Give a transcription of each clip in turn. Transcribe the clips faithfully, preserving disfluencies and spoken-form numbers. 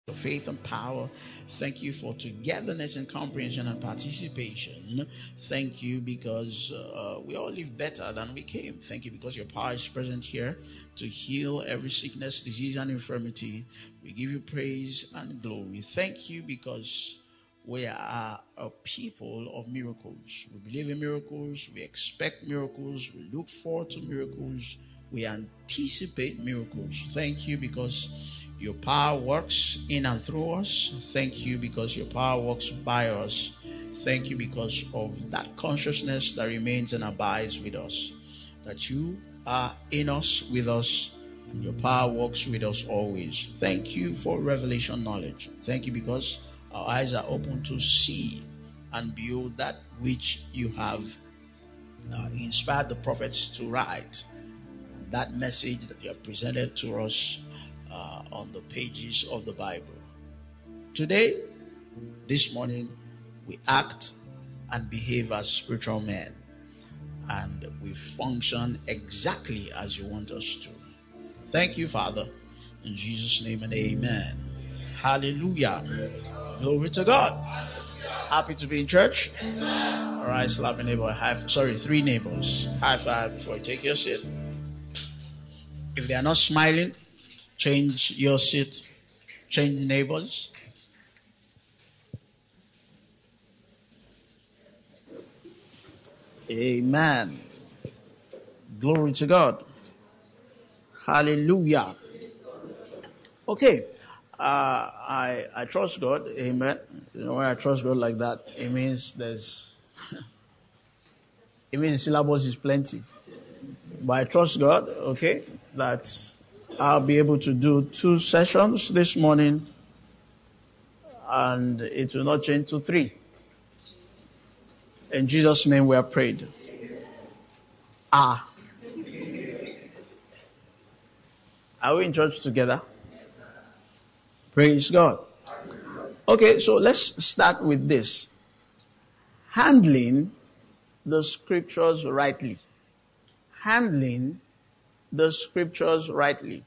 faith and power. Thank you for togetherness and comprehension and participation. Thank you because uh, we all live better than we came. Thank you because your power is present here to heal every sickness, disease, and infirmity. We give you praise and glory. Thank you because we are a people of miracles. We believe in miracles. We expect miracles. We look forward to miracles. We anticipate miracles. Thank you because your power works in and through us. Thank you because your power works by us. Thank you because of that consciousness that remains and abides with us. That you are in us, with us, and your power works with us always. Thank you for revelation knowledge. Thank you because our eyes are open to see and behold that which you have uh, inspired the prophets to write. And that message that you have presented to us uh, on the pages of the Bible. Today, this morning, we act and behave as spiritual men. And we function exactly as you want us to. Thank you, Father. In Jesus' name and amen. Hallelujah. Glory to God. Happy to be in church. All right, slap a neighbor. High, sorry, three neighbors. High five before you take your seat. If they are not smiling, change your seat. Change neighbors. Amen. Glory to God. Hallelujah. Okay. Uh, I I trust God. Amen. You know, when I trust God like that, it means there's, it means syllabus is plenty. But I trust God, okay, that I'll be able to do two sessions this morning, and it will not change to three. In Jesus' name we are prayed. Ah. Are we in church together? Praise God. Okay, so let's start with this. Handling the scriptures rightly. Handling the scriptures rightly.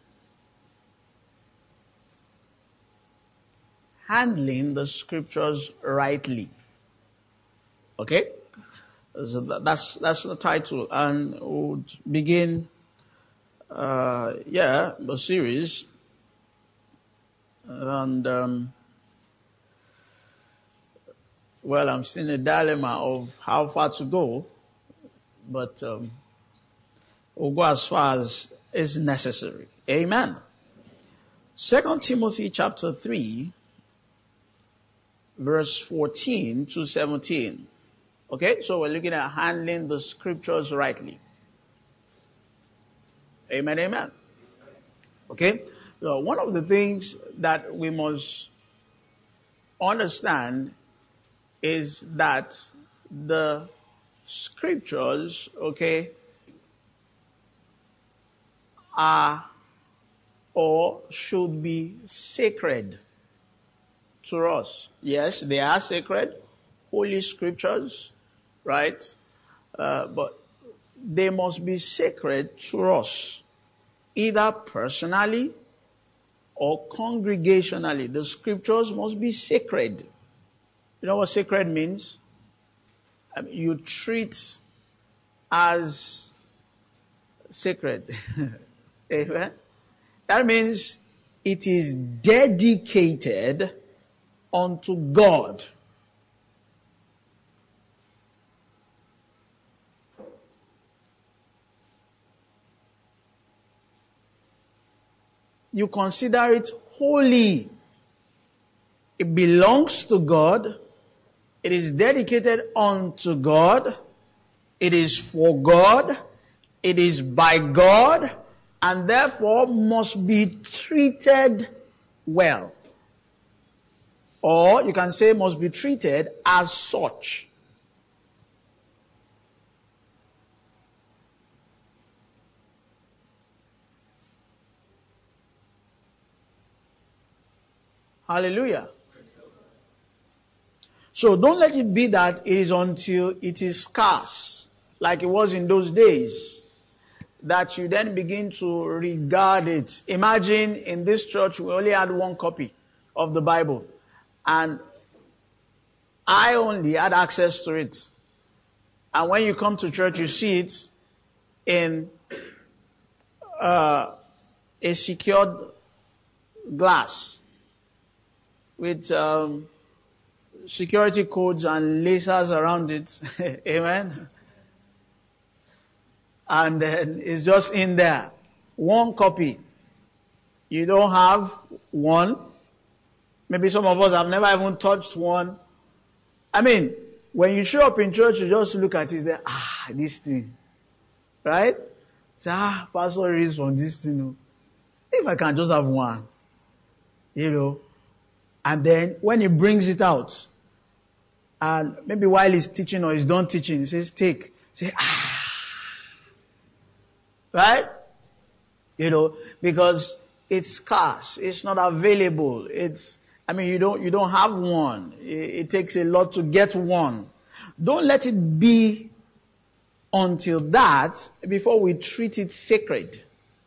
Handling the scriptures rightly. Okay? So that's that's the title. And we'll begin uh yeah, the series. And um well, I'm still in a dilemma of how far to go, but um, we'll go as far as is necessary. Amen. Second Timothy chapter three, verse fourteen to seventeen. Okay, so we're looking at handling the scriptures rightly. Amen, amen. Okay, so one of the things that we must understand is that the scriptures, okay, are or should be sacred to us. Yes, they are sacred, holy scriptures, right? Uh, but they must be sacred to us, either personally or congregationally. The scriptures must be sacred. You know what sacred means? I mean, you treat as sacred. Amen. That means it is dedicated unto God. You consider it holy. It belongs to God. It is dedicated unto God. It is for God. It is by God. And therefore must be treated well. Or you can say must be treated as such. Hallelujah. So don't let it be that it is until it is scarce, like it was in those days, that you then begin to regard it. Imagine in this church we only had one copy. of the Bible. And I only had access to it. And when you come to church, you see it in uh, a secured glass with um, security codes and lasers around it. Amen. And then it's just in there. One copy. You don't have one. Maybe some of us have never even touched one. I mean, when you show up in church, you just look at it and say, ah, this thing. Right? Say, ah, Pastor reads from this thing. No. If I can just have one. You know. And then when he brings it out, and maybe while he's teaching or he's done teaching, he says, take. Say, ah. Right? You know, because it's scarce. It's not available. It's, I mean, you don't, you don't have one. It, it takes a lot to get one. Don't let it be until that before we treat it sacred.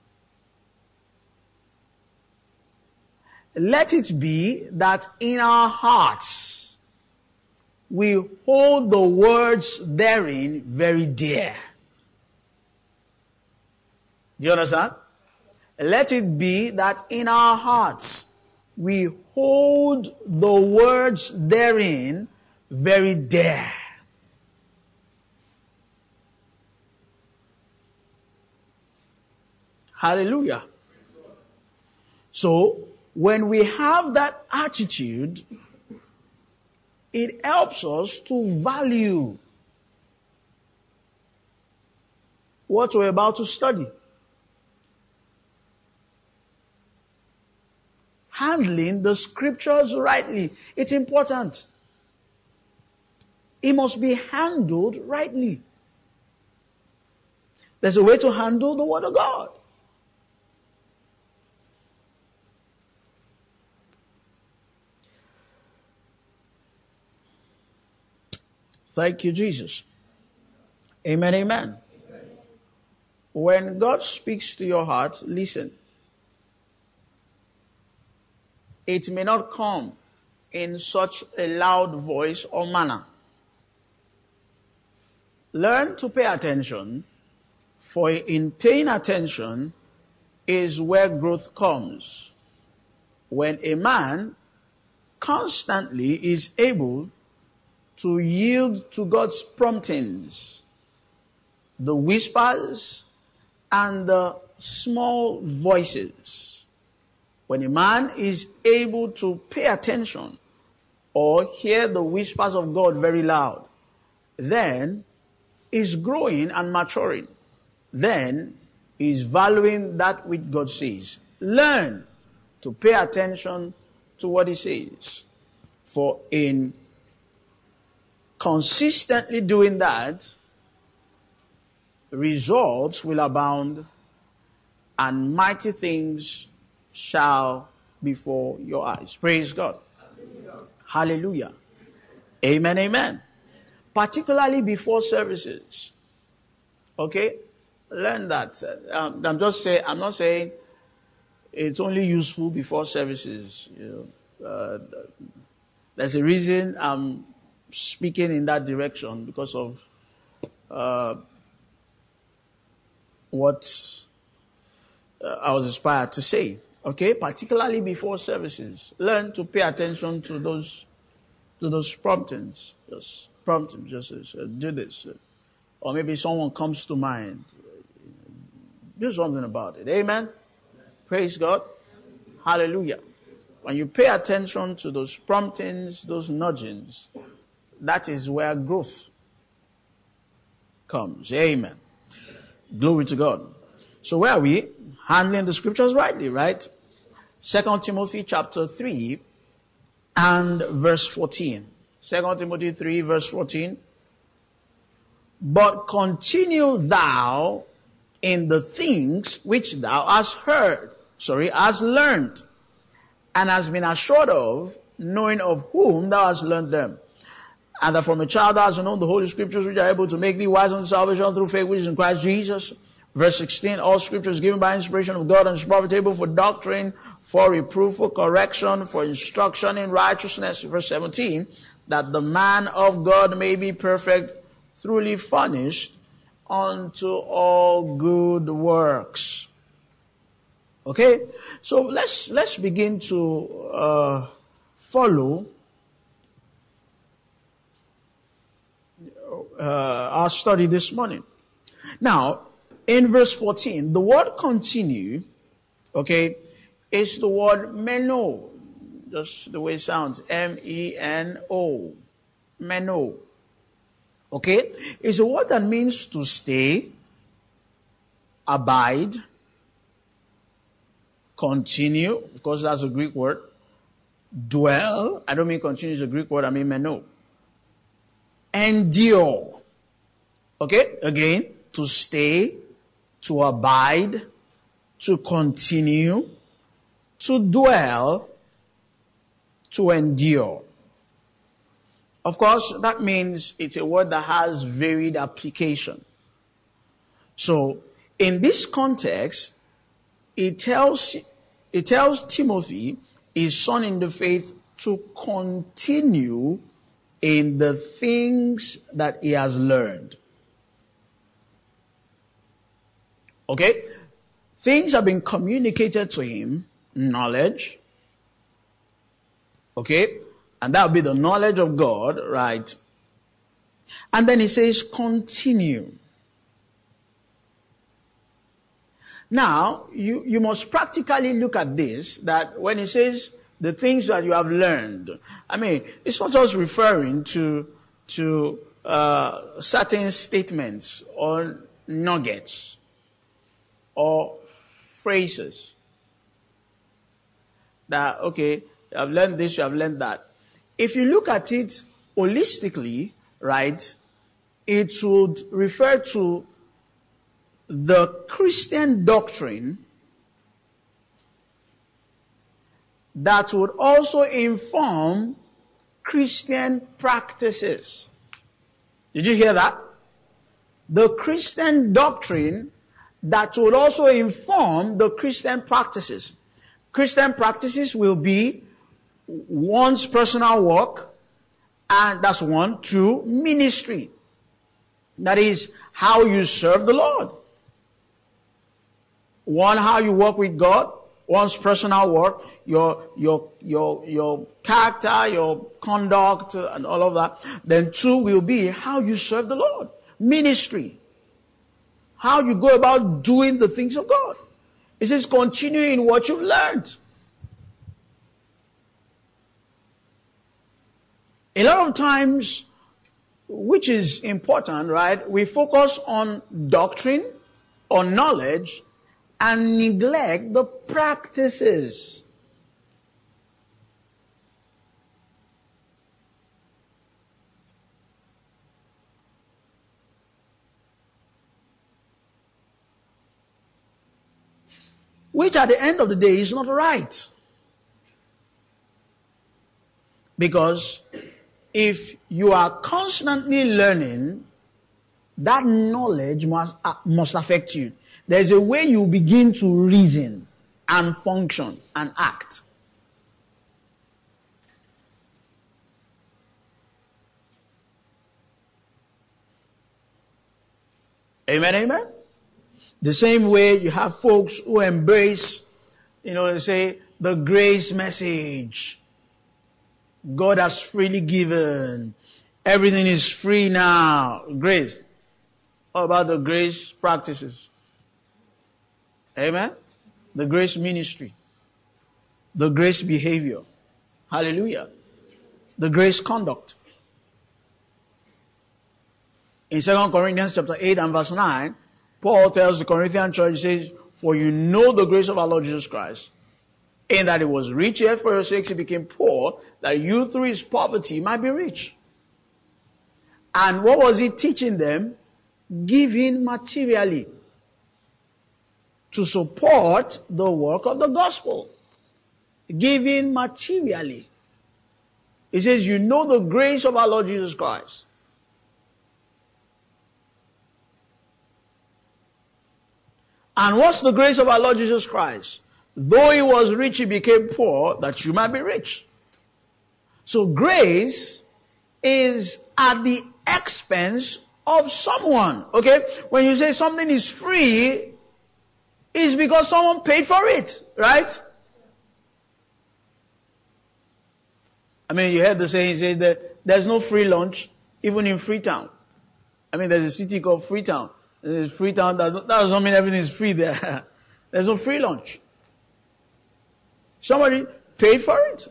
Let it be that in our hearts we hold the words therein very dear. Do you understand? Let it be that in our hearts we hold the words therein very dear. Hallelujah. So, when we have that attitude, it helps us to value what we're about to study. Handling the scriptures rightly. It's important. It must be handled rightly. There's a way to handle the Word of God. Thank you, Jesus. Amen, amen. Amen. When God speaks to your heart, listen. It may not come in such a loud voice or manner. Learn to pay attention, for in paying attention is where growth comes. When a man constantly is able to yield to God's promptings, the whispers and the small voices. When a man is able to pay attention or hear the whispers of God very loud, then is growing and maturing. Then is valuing that which God says. Learn to pay attention to what He says. For in consistently doing that, results will abound and mighty things shall before your eyes. Praise God. Hallelujah. Hallelujah. Amen, amen. Particularly before services. Okay? Learn that. Um, I'm just saying, I'm not saying it's only useful before services. You know, uh, there's a reason I'm speaking in that direction because of uh, what uh, I was inspired to say. Okay, particularly before services, learn to pay attention to those, to those promptings. Just promptings, just uh, do this, uh, or maybe someone comes to mind. Do something about it. Amen. Praise God. Hallelujah. When you pay attention to those promptings, those nudgings, that is where growth comes. Amen. Glory to God. So where are we? Handling the scriptures rightly, right? Second Timothy chapter three and verse fourteen. Second Timothy three verse fourteen. But continue thou in the things which thou hast heard, sorry, hast learned, and hast been assured of, knowing of whom thou hast learned them. And that from a child thou hast known the Holy Scriptures, which are able to make thee wise unto salvation through faith which is in Christ Jesus. Verse sixteen, all scripture is given by inspiration of God and is profitable for doctrine, for reproof, for correction, for instruction in righteousness. Verse seventeen, that the man of God may be perfect, thoroughly furnished unto all good works. Okay, so let's let's begin to uh, follow uh, our study this morning. Now, in verse fourteen, the word continue, okay, is the word meno. Just the way it sounds. M E N O. Meno. Okay? It's a word that means to stay, abide, continue, because that's a Greek word. Dwell. I don't mean continue is a Greek word, I mean meno. Endure. Okay? Again, to stay, to abide, to continue, to dwell, to endure. Of course, that means it's a word that has varied application. So, in this context, it tells, it tells Timothy, his son in the faith, to continue in the things that he has learned. Okay? Things have been communicated to him, knowledge. Okay? And that will be the knowledge of God, right? And then he says, continue. Now, you, you must practically look at this, that when he says the things that you have learned, I mean, it's not just referring to, to uh, certain statements or nuggets or phrases. That, okay, you have learned this, you have learned that. If you look at it holistically, right, it would refer to the Christian doctrine that would also inform Christian practices. Did you hear that? The Christian doctrine that would also inform the Christian practices. Christian practices will be one's personal work, and that's one. Two, ministry. That is how you serve the Lord. One, how you work with God. One's personal work, your your your your character, your conduct, and all of that. Then two will be how you serve the Lord. Ministry. How you go about doing the things of God. It says continue in what you've learned. A lot of times, which is important, right? We focus on doctrine or knowledge and neglect the practices. Which at the end of the day is not right. Because if you are constantly learning, that knowledge must, uh, must affect you. There's a way you begin to reason and function and act. Amen, amen? The same way you have folks who embrace, you know, they say, the grace message. God has freely given. Everything is free now. Grace. What about the grace practices? Amen? The grace ministry. The grace behavior. Hallelujah. The grace conduct. In Second Corinthians chapter eight and verse nine, Paul tells the Corinthian church, he says, for you know the grace of our Lord Jesus Christ, in that he was rich, yet for your sakes he became poor, that you through his poverty might be rich. And what was he teaching them? Giving materially to support the work of the gospel. Giving materially. He says, you know the grace of our Lord Jesus Christ. And what's the grace of our Lord Jesus Christ? Though he was rich, he became poor, that you might be rich. So grace is at the expense of someone. Okay? When you say something is free, it's because someone paid for it. Right? I mean, you heard the saying, it says that there's no free lunch, even in Freetown. I mean, there's a city called Freetown. There's Freetown, that, that doesn't mean everything is free there. There's no free lunch. Somebody paid for it.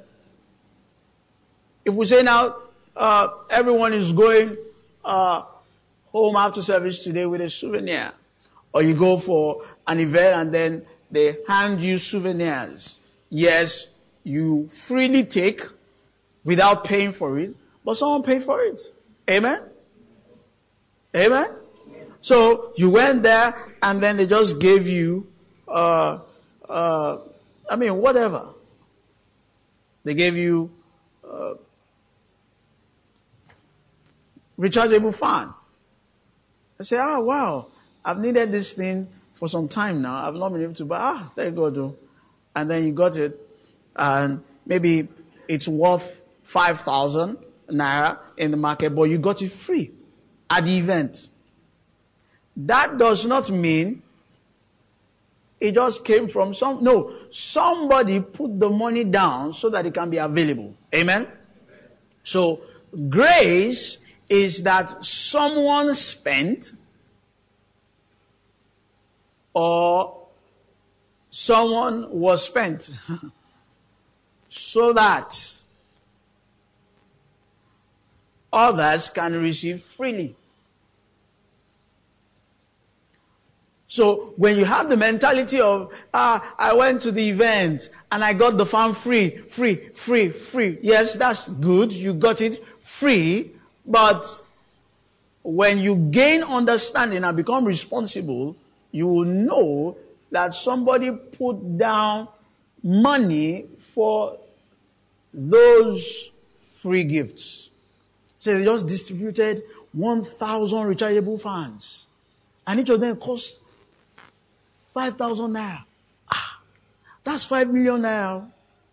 If we say now, uh, everyone is going uh, home after service today with a souvenir, or you go for an event and then they hand you souvenirs. Yes, you freely take without paying for it, but someone paid for it. Amen? Amen? So you went there and then they just gave you, uh, uh, I mean, whatever. They gave you uh, rechargeable fan. I say, ah, wow, I've needed this thing for some time now. I've not been able to buy. Ah, there you go, though. And then you got it, and maybe it's worth five thousand naira in the market, but you got it free at the event. That does not mean it just came from some, no, somebody put the money down so that it can be available. Amen? So, grace is that someone spent or someone was spent so that others can receive freely. So when you have the mentality of, ah, I went to the event and I got the fan free, free, free, free. Yes, that's good. You got it free. But when you gain understanding and become responsible, you will know that somebody put down money for those free gifts. So they just distributed one thousand rechargeable fans. And each of them cost five thousand naira. Ah, that's five million naira.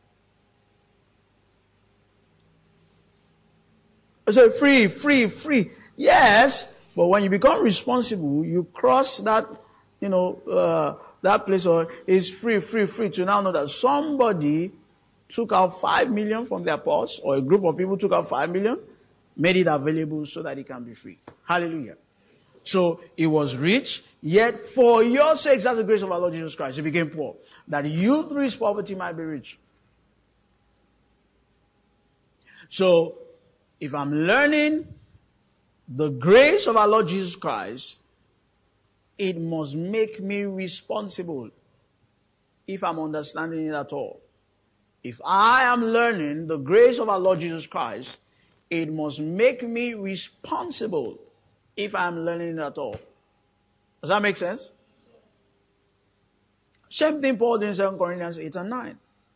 I said, free, free, free. Yes, but when you become responsible, you cross that, you know, uh, that place, or it's free, free, free, to now know that somebody took out five million from their purse, or a group of people took out five million, made it available so that it can be free. Hallelujah. So he was rich, yet for your sakes, that's the grace of our Lord Jesus Christ, he became poor, that you through his poverty might be rich. So, if I'm learning the grace of our Lord Jesus Christ, it must make me responsible if I'm understanding it at all. If I am learning the grace of our Lord Jesus Christ, it must make me responsible if I'm learning it at all. Does that make sense? Same thing Paul did in Second Corinthians eight and nine.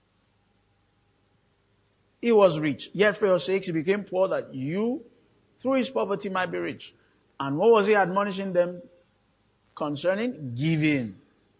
He was rich, yet for your sakes he became poor, that you through his poverty might be rich. And what was he admonishing them concerning? Giving.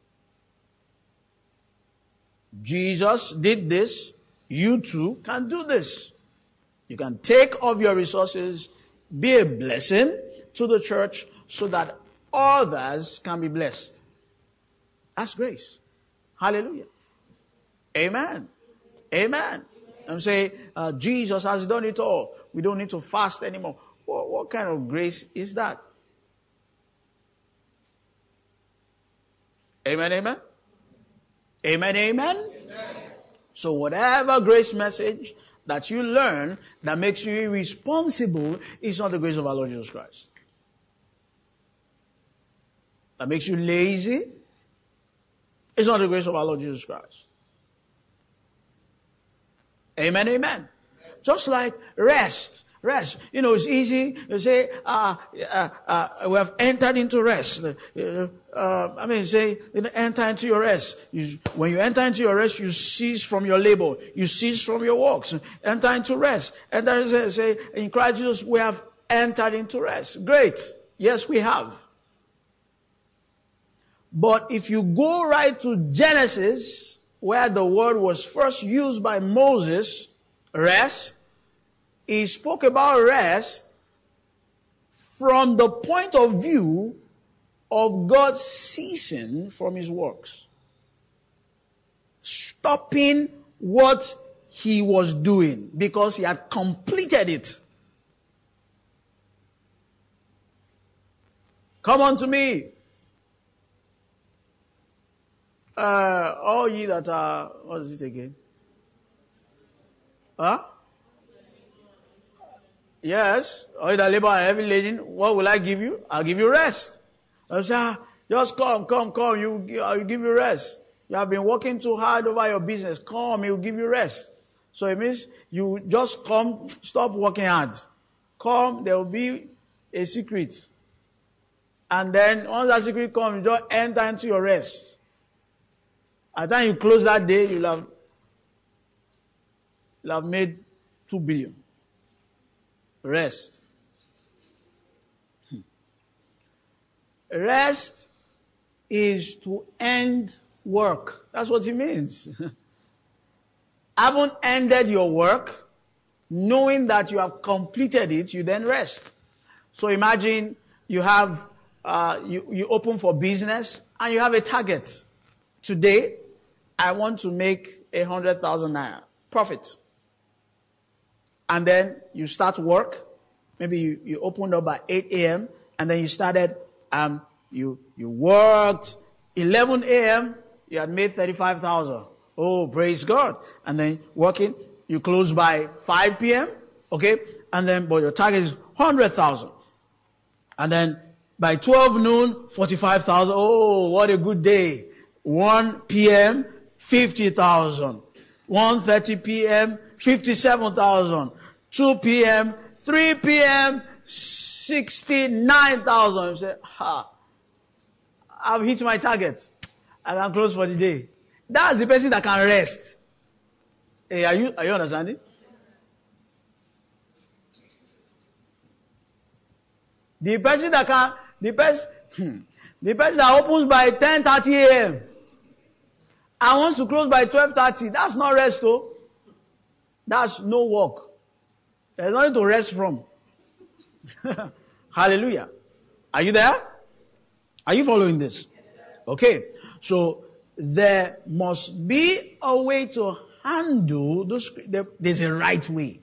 Jesus did this. You too can do this. You can take of your resources, be a blessing to the church so that others can be blessed. That's grace. Hallelujah. Amen. Amen. I'm saying uh, Jesus has done it all. We don't need to fast anymore. What, what kind of grace is that? Amen, amen. Amen, amen. Amen. So whatever grace message that you learn that makes you irresponsible is not the grace of our Lord Jesus Christ. That makes you lazy is not the grace of our Lord Jesus Christ. Amen, amen. Just like rest. Rest. You know, it's easy. You say, uh, uh, uh, we have entered into rest. Uh, uh, I mean, say, you know, enter into your rest. You, when you enter into your rest, you cease from your labor. You cease from your works. Enter into rest. Enter, say, say, in Christ Jesus, we have entered into rest. Great. Yes, we have. But if you go right to Genesis, where the word was first used by Moses, rest, he spoke about rest from the point of view of God ceasing from his works. Stopping what he was doing because he had completed it. Come unto me. Uh, all ye that are, what is it again? Huh? Yes. All ye that labor and heavy laden, what will I give you? I'll give you rest. I say, ah, just come, come, come, you, I'll give you rest. You have been working too hard over your business. Come, he will give you rest. So it means you just come, stop working hard. Come, there will be a secret. And then once that secret comes, you just enter into your rest. At the time you close that day, you'll have, you'll have made two billion. Rest. Rest is to end work. That's what it means. Haven't ended your work, knowing that you have completed it, you then rest. So imagine you have, uh, you, you open for business and you have a target. Today, I want to make a hundred thousand naira profit. And then you start work. Maybe you, you opened up by eight a.m. and then you started, um, you, you worked eleven a.m. You had made thirty-five thousand. Oh, praise God. And then working, you close by five p.m. Okay. And then, but your target is one hundred thousand. And then by twelve noon, forty-five thousand. Oh, what a good day. one p.m., fifty thousand. one thirty p.m., fifty-seven thousand. two p.m., three p.m., sixty-nine thousand. You say, ha, I've hit my target. I can close for the day. That's the person that can rest. Hey, are you, are you understanding? The person that can, the person, hmm, the person that opens by ten thirty a.m. and wants to close by twelve thirty, that's not rest, though. That's no work. There's nothing to rest from. Hallelujah. Are you there? Are you following this? Okay. So there must be a way to handle those. There's a right way.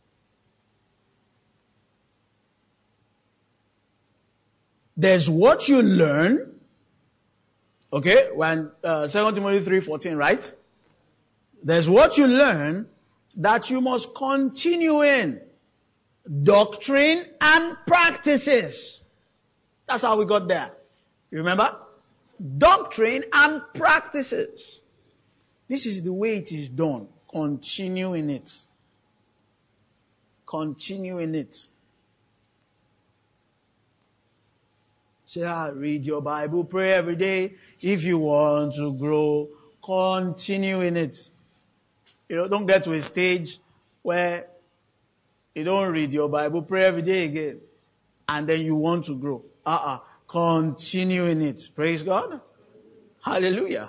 There's what you learn. Okay, when uh, Second Timothy three fourteen, right? There's what you learn that you must continue in. Doctrine and practices. That's how we got there. You remember? Doctrine and practices. This is the way it is done. Continue in it. Continue in it. Say, ah, read your Bible, pray every day. If you want to grow, continue in it. You know, don't get to a stage where you don't read your Bible, pray every day again, and then you want to grow. Uh-uh. Continue in it. Praise God. Hallelujah.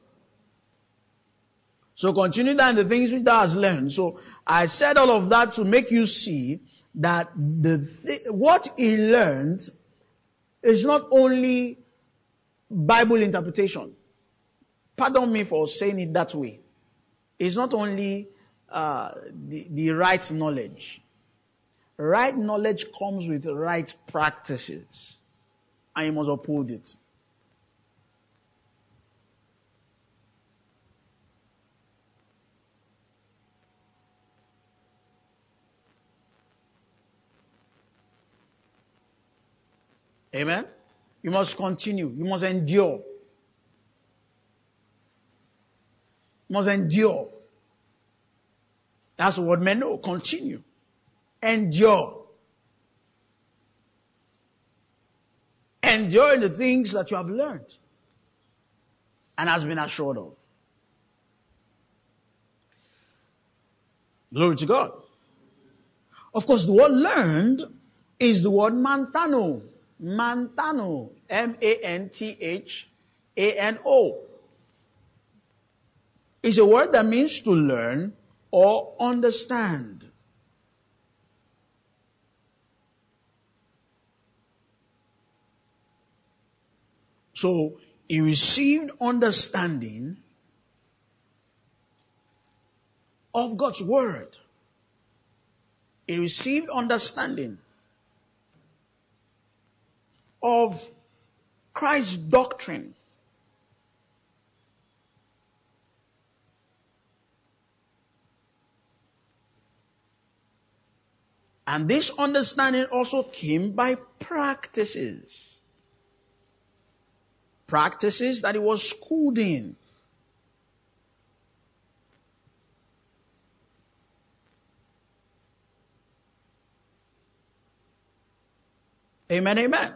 So continue that in the things which thou hast learned. So I said all of that to make you see that the th- what he learned is not only Bible interpretation. Pardon me for saying it that way. It's not only uh, the, the right knowledge. Right knowledge comes with right practices. And you must uphold it. Amen? You must continue. You must endure. You must endure. That's what men know. Continue. Endure. Endure in the things that you have learned and has been assured of. Glory to God. Of course, the word learned is the word manthano. Manthano. M A N T H A N O. It's a word that means to learn or understand. So, he received understanding of God's word. He received understanding of Christ's doctrine. And this understanding also came by practices. Practices that he was schooled in. Amen, amen.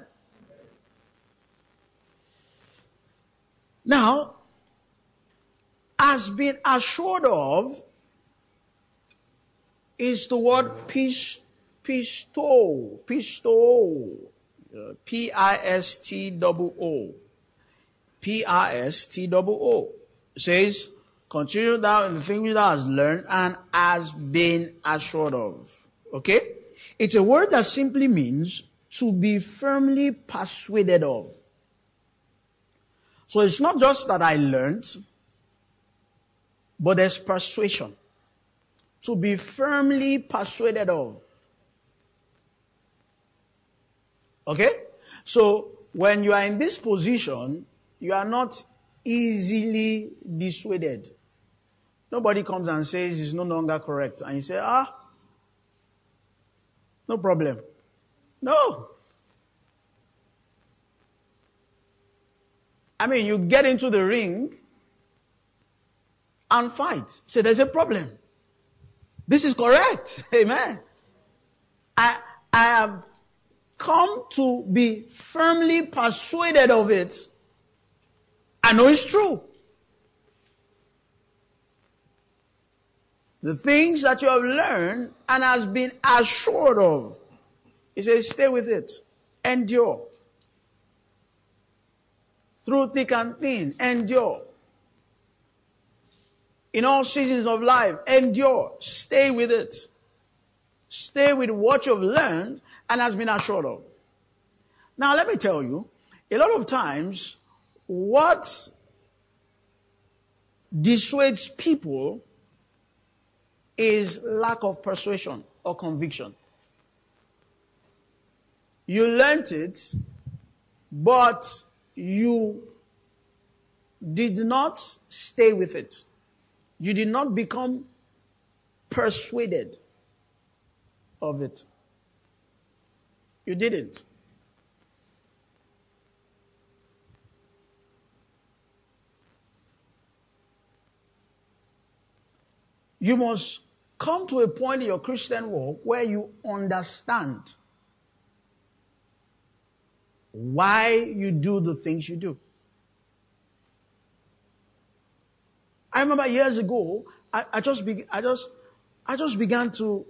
Now, has been assured of is the word pis, pisto, pisto, uh, P I S T O O. P I S T O O. It says, continue thou in the things thou hast learned and has been assured of. Okay? It's a word that simply means to be firmly persuaded of. So it's not just that I learned, but there's persuasion. To be firmly persuaded of. Okay? So when you are in this position, you are not easily dissuaded. Nobody comes and says it's no longer correct. And you say, ah, no problem. No. I mean, you get into the ring and fight. Say, there's a problem. This is correct. Amen. I, I have come to be firmly persuaded of it. I know it's true. The things that you have learned and has been assured of. He says, stay with it. Endure. Through thick and thin, endure. In all seasons of life, endure. Stay with it. Stay with what you've learned and has been assured of. Now, let me tell you, a lot of times, what dissuades people is lack of persuasion or conviction. You learned it, but you did not stay with it. You did not become persuaded of it. You didn't. You must come to a point in your Christian walk where you understand why you do the things you do. I remember years ago, I, I just be, I just I just began to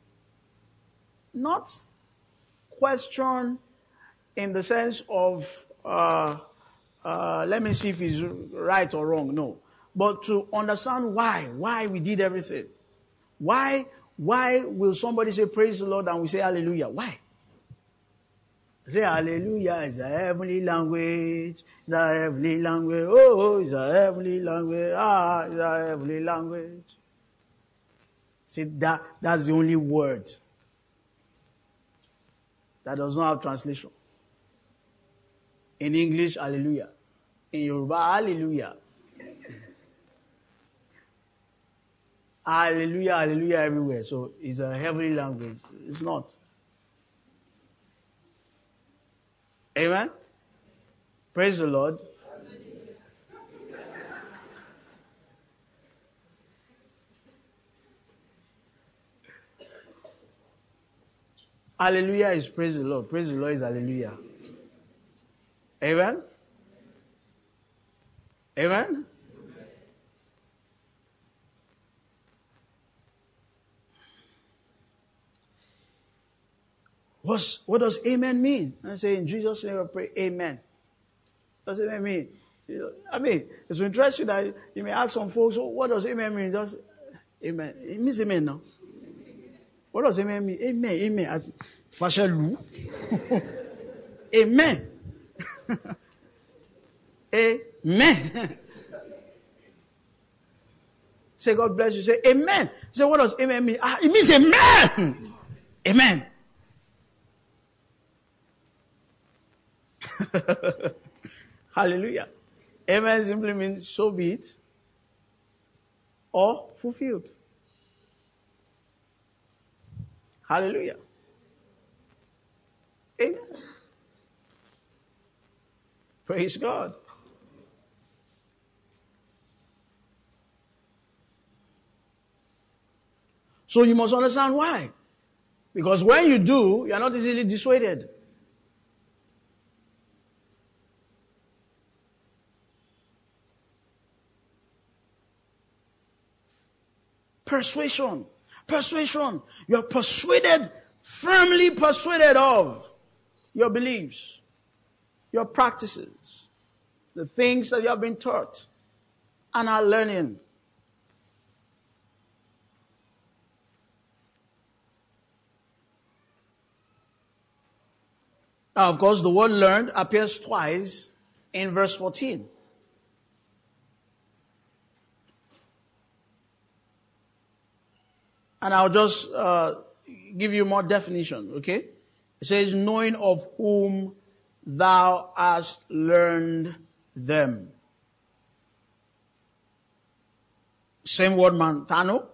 not question in the sense of uh, uh, let me see if it's right or wrong. No, but to understand why why we did everything. Why why will somebody say praise the Lord and we say hallelujah? Why? Say hallelujah is a heavenly language. It's a heavenly language. Oh, it's a heavenly language. Ah, it's a heavenly language. See, that, that's the only word that does not have translation. In English, hallelujah. In Yoruba, hallelujah. Hallelujah, hallelujah everywhere. So it's a heavenly language. It's not. Amen? Praise the Lord. Hallelujah is praise the Lord. Praise the Lord is hallelujah. Amen? Amen? What's, what does amen mean? I say in Jesus' name I pray amen. What does amen mean? You know, I mean, it's interesting that you may ask some folks, oh, what does amen mean? Just amen. It means amen now. What does amen mean? Amen, amen. Fashelu. Amen. Amen. Say God bless you. Say amen. Say what does amen mean? Ah, it means amen. Amen. Hallelujah. Amen simply means so be it or fulfilled. Hallelujah. Amen. Praise God. So you must understand why. Because when you do, you are not easily dissuaded. Persuasion. Persuasion. You are persuaded, firmly persuaded of your beliefs, your practices, the things that you have been taught and are learning. Now, of course, the word learned appears twice in verse fourteen. And I'll just uh, give you more definition, okay? It says, knowing of whom thou hast learned them. Same word, mantano,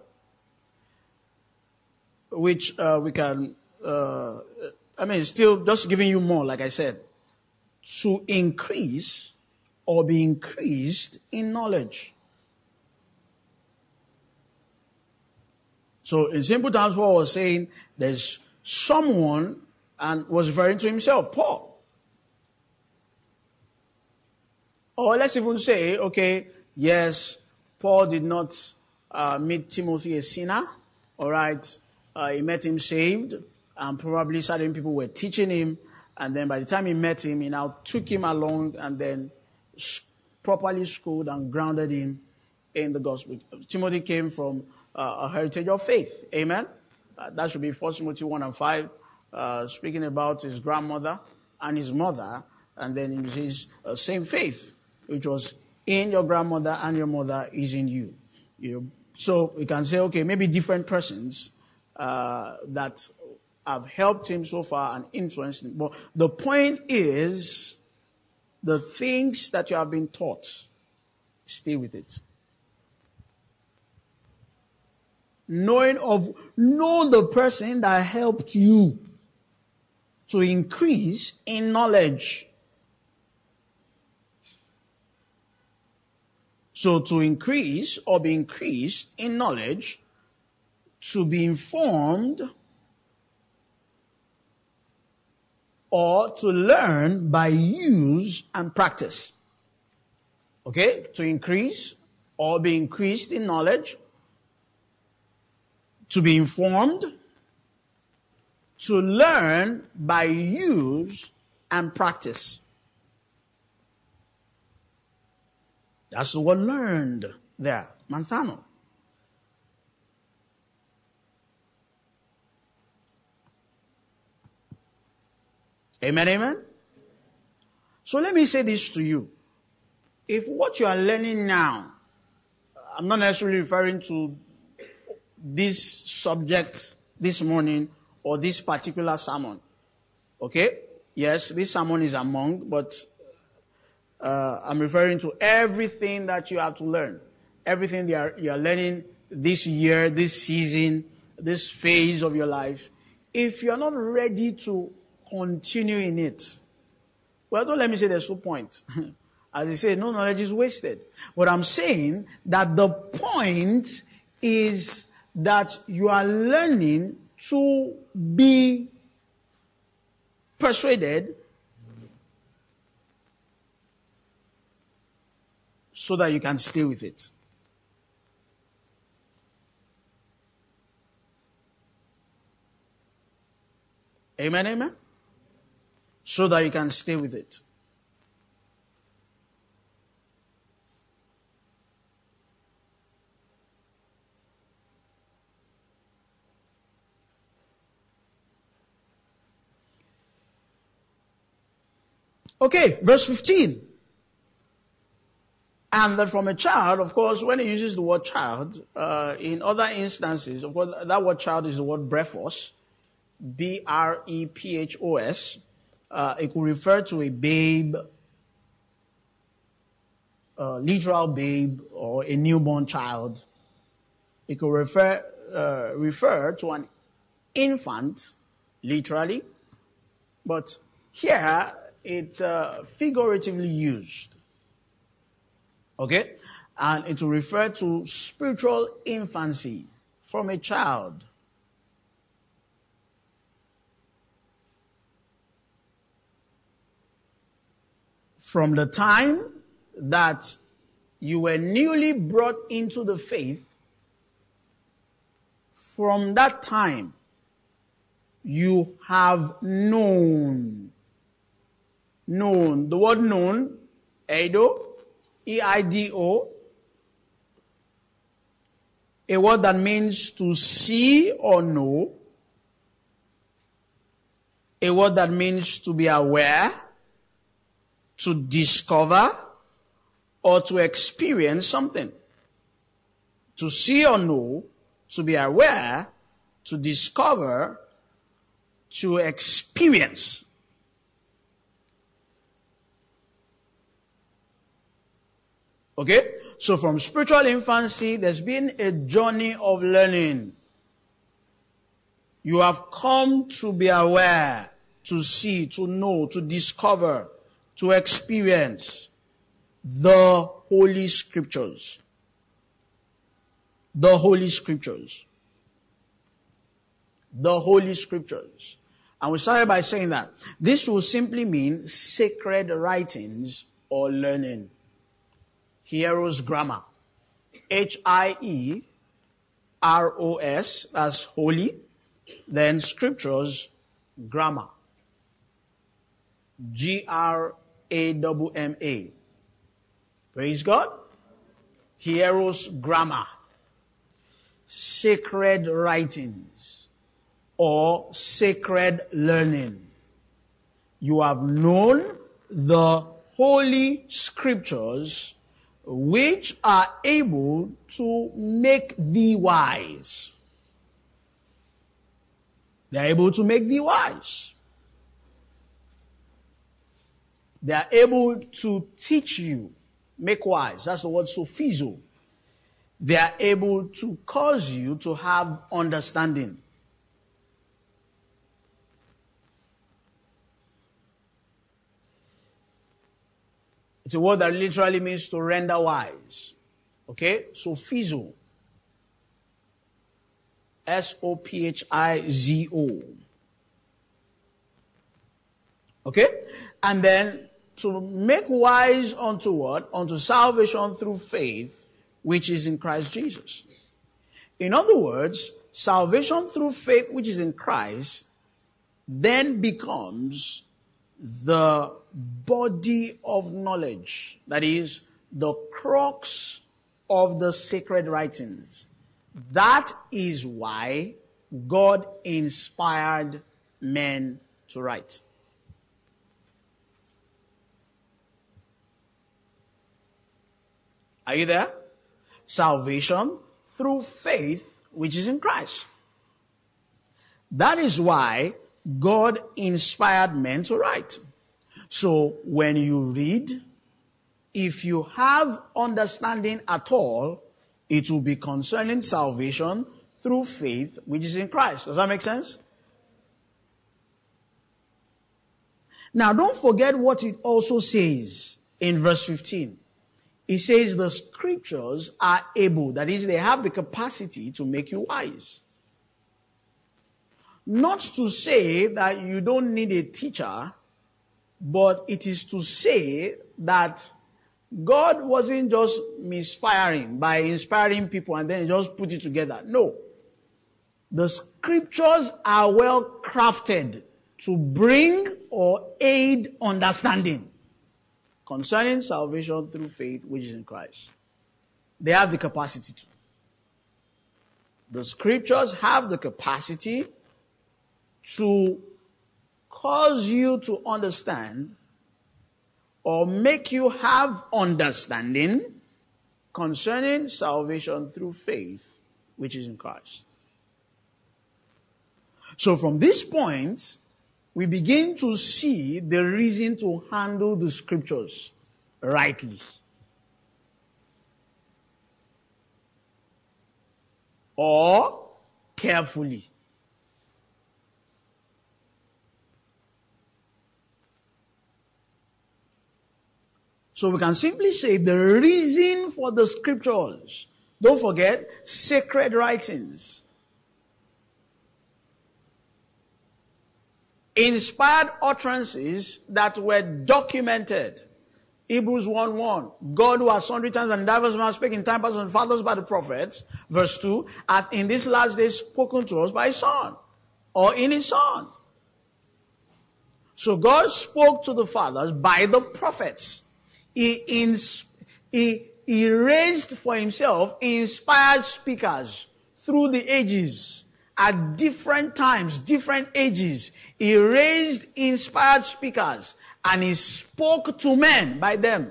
which uh, we can, uh, I mean, still just giving you more, like I said, to increase or be increased in knowledge. So in simple terms, Paul was saying there's someone, and was referring to himself, Paul. Or let's even say, okay, yes, Paul did not uh, meet Timothy a sinner, all right. Uh, he met him saved, and probably certain people were teaching him, and then by the time he met him, he now took him along and then properly schooled and grounded him in the gospel. Timothy came from uh, a heritage of faith. Amen? Uh, that should be First Timothy one and five, uh, speaking about his grandmother and his mother, and then his uh, same faith, which was in your grandmother and your mother is in you. You know, so we can say, okay, maybe different persons uh, that have helped him so far and influenced him. But the point is, the things that you have been taught, stay with it. Knowing of, know the person that helped you to increase in knowledge. So to increase or be increased in knowledge, to be informed, or to learn by use and practice. Okay? To increase or be increased in knowledge, to be informed, to learn by use and practice. That's the word learned there. Manthano. Amen, amen? So let me say this to you. If what you are learning now, I'm not necessarily referring to this subject this morning or this particular sermon. Okay? Yes, this sermon is among, but uh, I'm referring to everything that you have to learn. Everything you are, you are learning this year, this season, this phase of your life. If you are not ready to continue in it, well, don't let me say there's no point. As I say, no knowledge is wasted. But I'm saying that the point is that you are learning to be persuaded so that you can stay with it. Amen, amen? So that you can stay with it. Okay, verse fifteen. And that from a child, of course, when he uses the word child, uh, in other instances, of course, that word child is the word brephos, B R E P H O S. Uh, it could refer to a babe, a literal babe, or a newborn child. It could refer, uh, refer to an infant, literally, but here it's uh, figuratively used. Okay? And it will refer to spiritual infancy from a child. From the time that you were newly brought into the faith, from that time, you have known. Known. The word known, eido, E I D O, a word that means to see or know, a word that means to be aware, to discover, or to experience something. To see or know, to be aware, to discover, to experience. Okay? So from spiritual infancy, there's been a journey of learning. You have come to be aware, to see, to know, to discover, to experience the Holy Scriptures. The Holy Scriptures. The Holy Scriptures. And we started by saying that this will simply mean sacred writings or learning. Hieros grammar. H I E R O S, that's holy. Then scriptures, grammar. G R A M M A. Praise God. Hieros grammar. Sacred writings or sacred learning. You have known the Holy Scriptures which are able to make thee wise. They are able to make thee wise. They are able to teach you, make wise. That's the word sophizo. They are able to cause you to have understanding. It's a word that literally means to render wise. Okay? Sophizo. S O P H I Z O. Okay? And then to make wise unto what? Unto salvation through faith, which is in Christ Jesus. In other words, salvation through faith, which is in Christ, then becomes the body of knowledge. That is, the crux of the sacred writings. That is why God inspired men to write. Are you there? Salvation through faith, which is in Christ. That is why God inspired men to write. So when you read, if you have understanding at all, it will be concerning salvation through faith, which is in Christ. Does that make sense? Now don't forget what it also says in verse fifteen. It says the scriptures are able, that is, they have the capacity to make you wise. Not to say that you don't need a teacher, but it is to say that God wasn't just misfiring by inspiring people and then just put it together. No. The scriptures are well crafted to bring or aid understanding concerning salvation through faith, which is in Christ. They have the capacity to. The scriptures have the capacity to cause you to understand or make you have understanding concerning salvation through faith, which is in Christ. So from this point, we begin to see the reason to handle the scriptures rightly. Or carefully. So we can simply say the reason for the scriptures. Don't forget, sacred writings. Inspired utterances that were documented. Hebrews one one. God who has sundry times and in divers manners spake in time past and fathers by the prophets. Verse two. Hath in this last day spoken to us by his Son. Or in his Son. So God spoke to the fathers by the prophets. He, ins- he, he raised for himself inspired speakers through the ages. At different times, different ages, he raised inspired speakers and he spoke to men by them.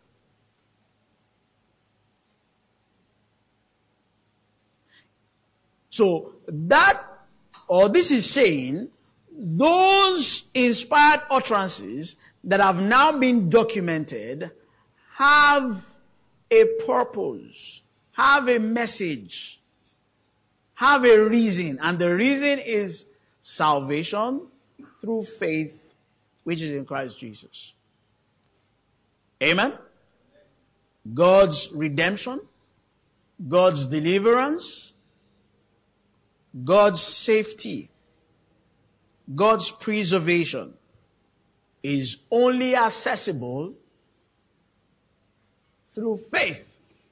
So that, or this is saying, those inspired utterances that have now been documented have a purpose, have a message, have a reason, and the reason is salvation through faith, which is in Christ Jesus. Amen? God's redemption, God's deliverance, God's safety, God's preservation is only accessible through faith.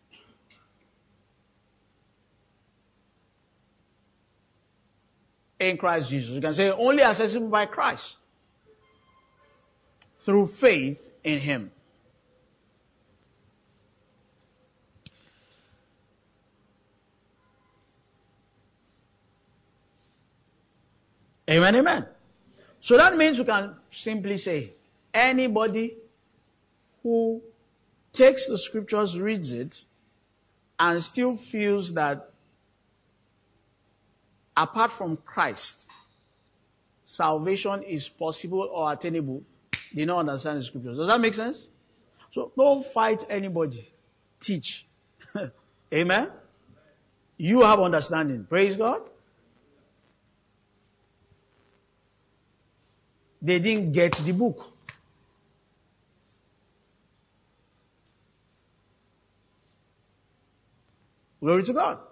In Christ Jesus. You can say only accessible by Christ. Through faith in him. Amen, amen. So that means we can simply say, anybody who takes the scriptures, reads it, and still feels that apart from Christ, salvation is possible or attainable, they don't understand the scriptures. Does that make sense? So don't fight anybody. Teach. Amen? You have understanding. Praise God. They didn't get the book. Glory to God.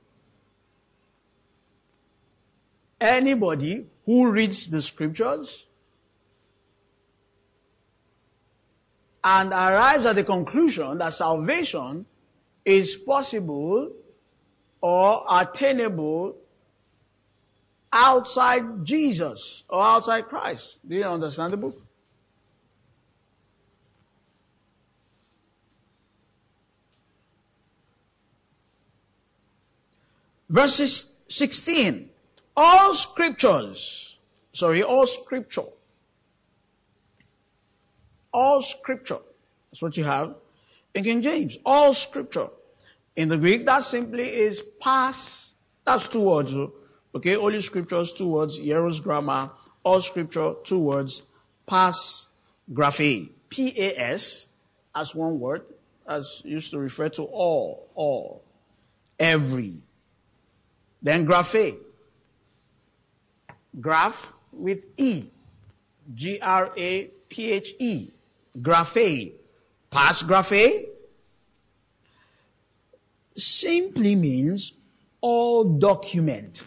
Anybody who reads the scriptures and arrives at the conclusion that salvation is possible or attainable outside Jesus or outside Christ. Do you understand the book? Verse sixteen. All scriptures, sorry, all scripture, all scripture, that's what you have in King James, all scripture. In the Greek, that simply is pas, that's two words, okay, Holy Scriptures, two words, Hieros grammar, all scripture, two words, pas, graphe, P A S, as one word, as used to refer to all, all, every. Then graphe. Graph with E. G R A P H E. Graphe. Pas graphe simply means all document.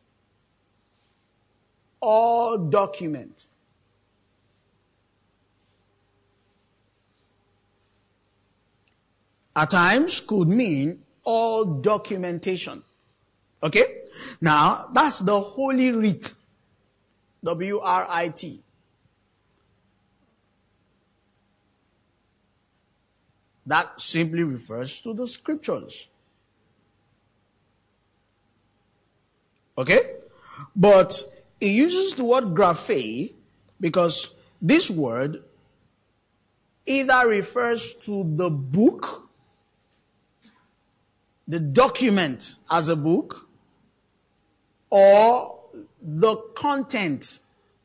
All document. At times could mean all documentation. Okay? Now, that's the Holy Writ. W R I T. That simply refers to the scriptures. Okay? But it uses the word graphe because this word either refers to the book, the document as a book, or the content.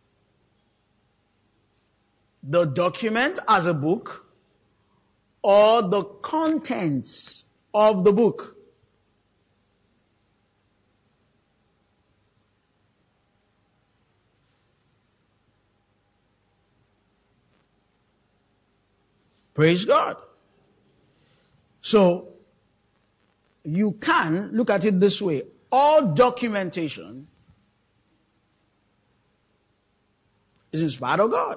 The document as a book, or the contents of the book. Praise God. So, you can look at it this way. All documentation is inspired of God.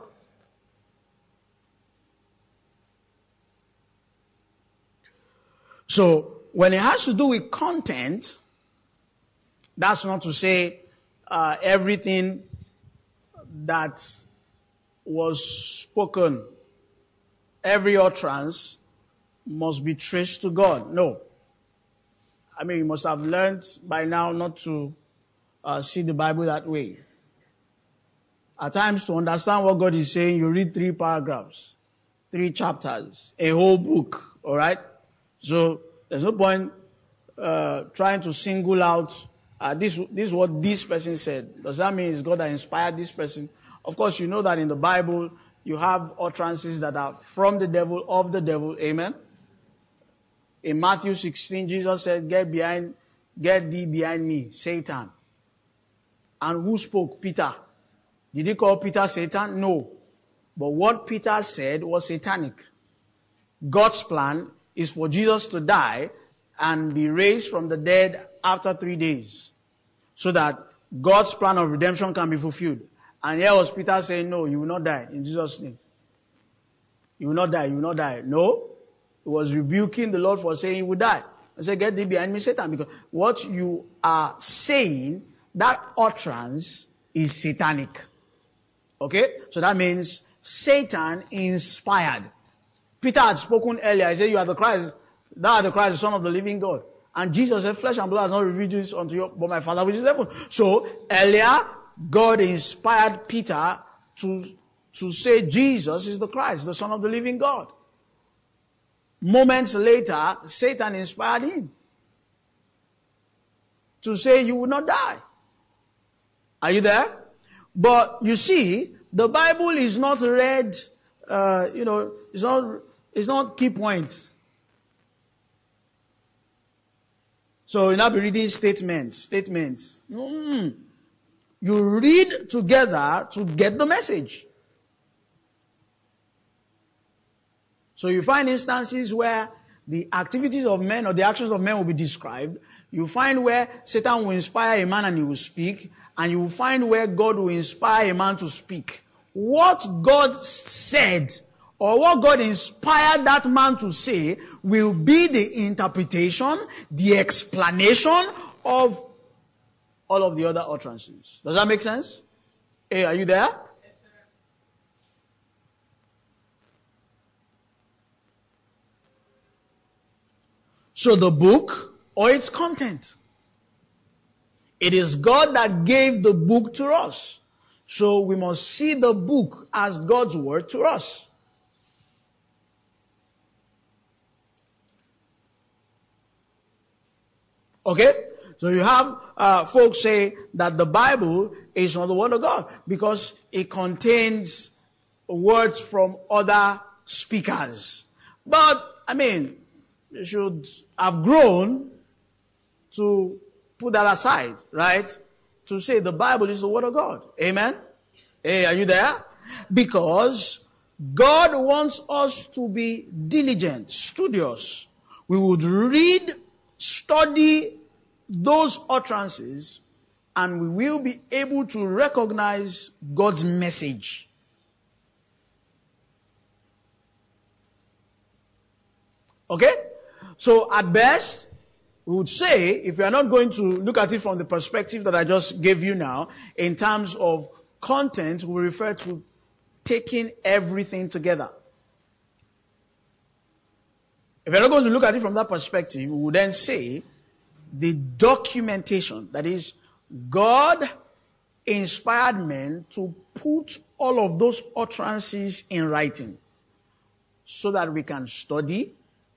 So, when it has to do with content, that's not to say uh, everything that was spoken, every utterance must be traced to God. No. I mean, you must have learned by now not to uh, see the Bible that way. At times, to understand what God is saying, you read three paragraphs, three chapters, a whole book, all right? So, there's no point uh, trying to single out, uh, this, this is what this person said. Does that mean it's God that inspired this person? Of course, you know that in the Bible, you have utterances that are from the devil, of the devil. Amen? In Matthew sixteen, Jesus said, get behind, get thee behind me, Satan. And who spoke? Peter. Did he call Peter Satan? No. But what Peter said was satanic. God's plan is for Jesus to die and be raised from the dead after three days. So that God's plan of redemption can be fulfilled. And here was Peter saying, no, you will not die in Jesus' name. You will not die, you will not die. No. He was rebuking the Lord for saying he would die. I said, get thee behind me, Satan. Because what you are saying, that utterance is satanic. Okay? So that means Satan inspired. Peter had spoken earlier. He said, you are the Christ. Thou art the Christ, the Son of the living God. And Jesus said, flesh and blood has not revealed this unto you, but my Father which is in heaven. So, earlier, God inspired Peter to, to say Jesus is the Christ, the Son of the living God. Moments later, Satan inspired him to say you will not die. Are you there? But you see, the Bible is not read, uh, you know, it's not, it's not key points. So you'll not be reading statements, statements. Mm. You read together to get the message. So you find instances where the activities of men or the actions of men will be described. You find where Satan will inspire a man and he will speak. And you will find where God will inspire a man to speak. What God said or what God inspired that man to say will be the interpretation, the explanation of all of the other utterances. Does that make sense? Hey, are you there? So the book or its content. It is God that gave the book to us. So we must see the book as God's word to us. Okay? So you have uh, folks say that the Bible is not the word of God because it contains words from other speakers. But, I mean, you should have grown to put that aside, right? To say the Bible is the word of God. Amen? Hey, are you there? Because God wants us to be diligent, studious. We would read, study those utterances, and we will be able to recognize God's message. Okay? So at best, we would say, if you are not going to look at it from the perspective that I just gave you now, in terms of content, we refer to taking everything together. If you're not going to look at it from that perspective, we would then say the documentation, that is, God inspired men to put all of those utterances in writing. so that we can study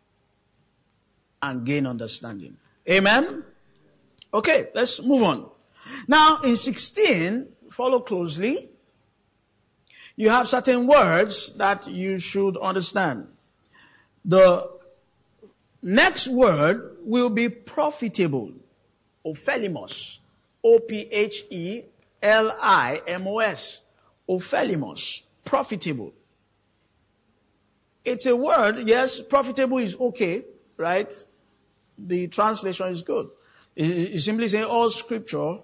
and gain understanding. Amen? Okay, let's move on. Now, in sixteen, follow closely. You have certain words that you should understand. The next word will be profitable. Ophelimos. O P H E L I M O S. Ophelimos. Profitable. It's a word, yes, profitable is okay, right? The translation is good. It's simply saying all scripture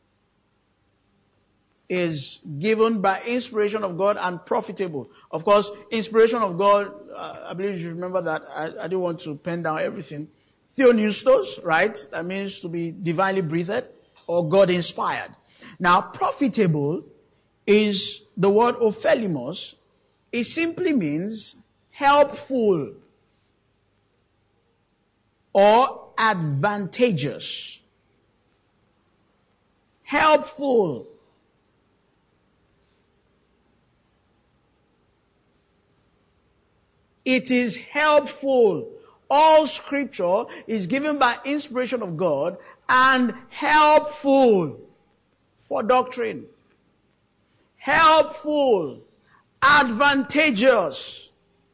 is given by inspiration of God and profitable. Of course, inspiration of God, uh, I believe you should remember that. I, I didn't want to pen down everything. Theopneustos, right? That means to be divinely breathed or God inspired. Now, profitable is the word ophelimos. It simply means helpful or advantageous. Helpful. It is helpful. All scripture is given by inspiration of God and helpful for doctrine. Helpful. Advantageous.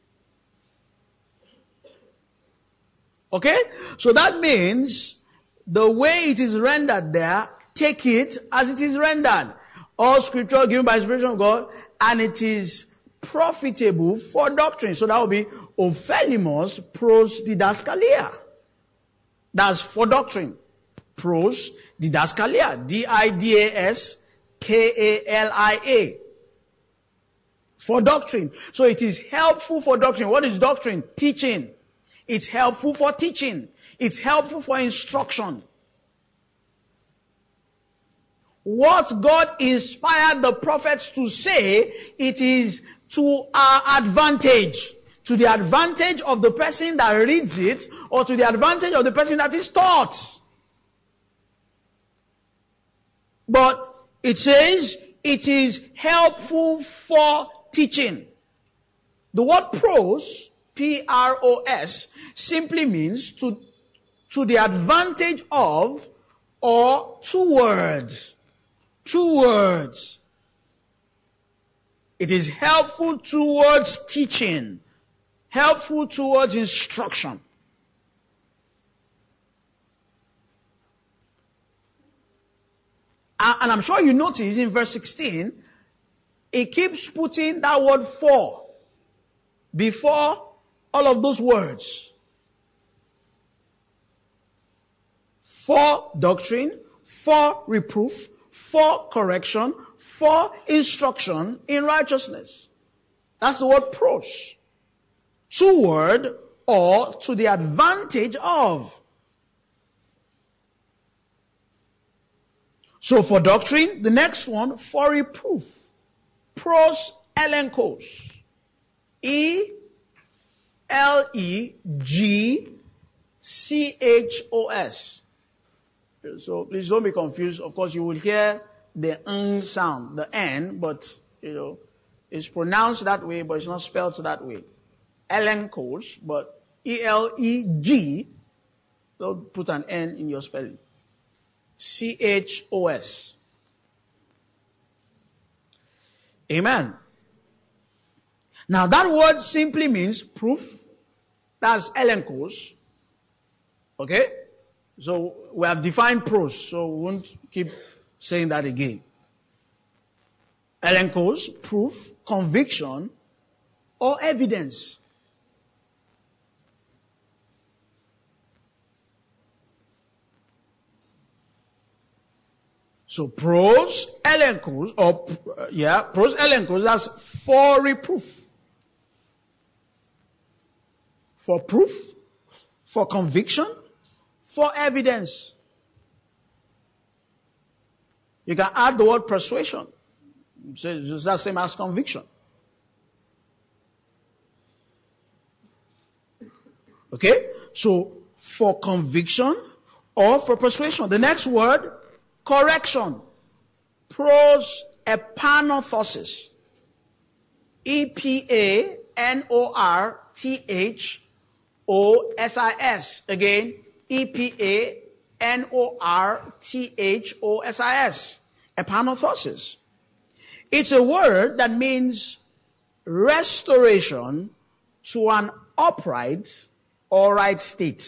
Okay? So that means the way it is rendered there, take it as it is rendered. All scripture given by inspiration of God, and it is profitable for doctrine. So that will be ophelimos pros didaskalia. That's for doctrine. Pros didaskalia. D I D A S K A L I A. For doctrine. So it is helpful for doctrine. What is doctrine? Teaching. It's helpful for teaching. It's helpful for instruction. What God inspired the prophets to say, it is to our advantage. To the advantage of the person that reads it, or to the advantage of the person that is taught. But it says it is helpful for teaching. The word pros, P R O S, simply means to, to the advantage of or towards. Two words. It is helpful towards teaching. Helpful towards instruction. And I'm sure you notice in verse sixteen, it keeps putting that word for before all of those words. For doctrine, for reproof, for correction, for instruction in righteousness. That's the word pros. Toward or to the advantage of. So for doctrine, the next one, for reproof. Pros elenkos. E L E G C H O S. So please don't be confused. Of course, you will hear the ng sound, the n, but, you know, it's pronounced that way, but it's not spelled that way. Elenkos, but E L E G, don't put an N in your spelling. C H O S. Amen. Now that word simply means proof. That's elenkos. Okay? So we have defined pros, so we won't keep saying that again. Elenkos, proof, conviction, or evidence. So pros, elenkos, or uh, yeah, pros, elenkos, that's for reproof. For proof, for conviction, for evidence. You can add the word persuasion. So it's the same as conviction. Okay? So, for conviction or for persuasion. The next word, correction. Pros epanothosis. E P A N O R T H O S I S. Again, E P A N O R T H O S I S. Epanorthosis. It's a word that means restoration to an upright or right state.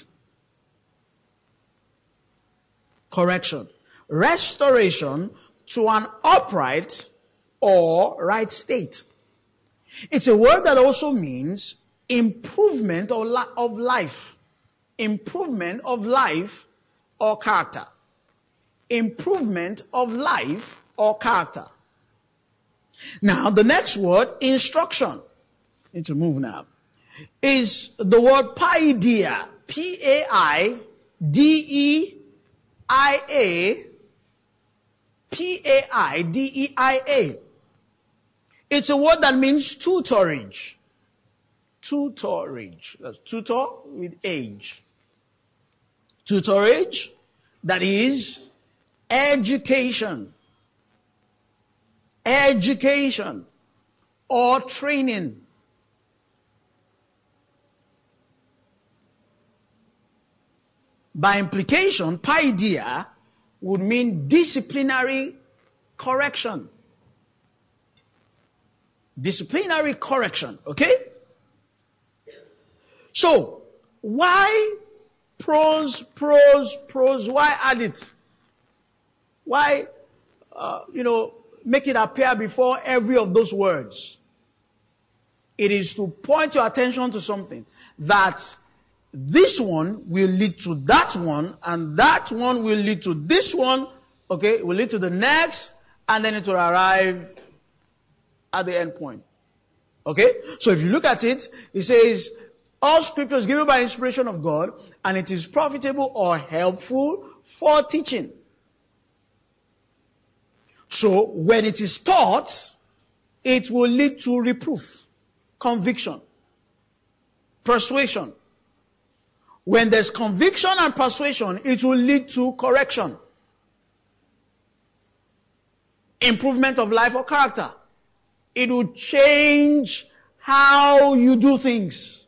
Correction. Restoration to an upright or right state. It's a word that also means improvement of, li- of life. Improvement of life or character. Improvement of life or character. Now, the next word, instruction. Need to move now. Is the word paideia. P A I D E I A. P A I D E I A. It's a word that means tutorage. Tutorage. That's tutor with age. Tutorage, that is education. Education or training. By implication, paideia would mean disciplinary correction. Disciplinary correction, okay? So, why pros, pros, pros? Why add it? Why, uh, you know, make it appear before every of those words? It is to point your attention to something. That this one will lead to that one, and that one will lead to this one, okay? It will lead to the next, and then it will arrive at the end point. Okay? So if you look at it, it says, all scripture is given by inspiration of God, and it is profitable or helpful for teaching. So when it is taught, it will lead to reproof, conviction, persuasion. When there's conviction and persuasion, it will lead to correction, improvement of life or character. It will change how you do things.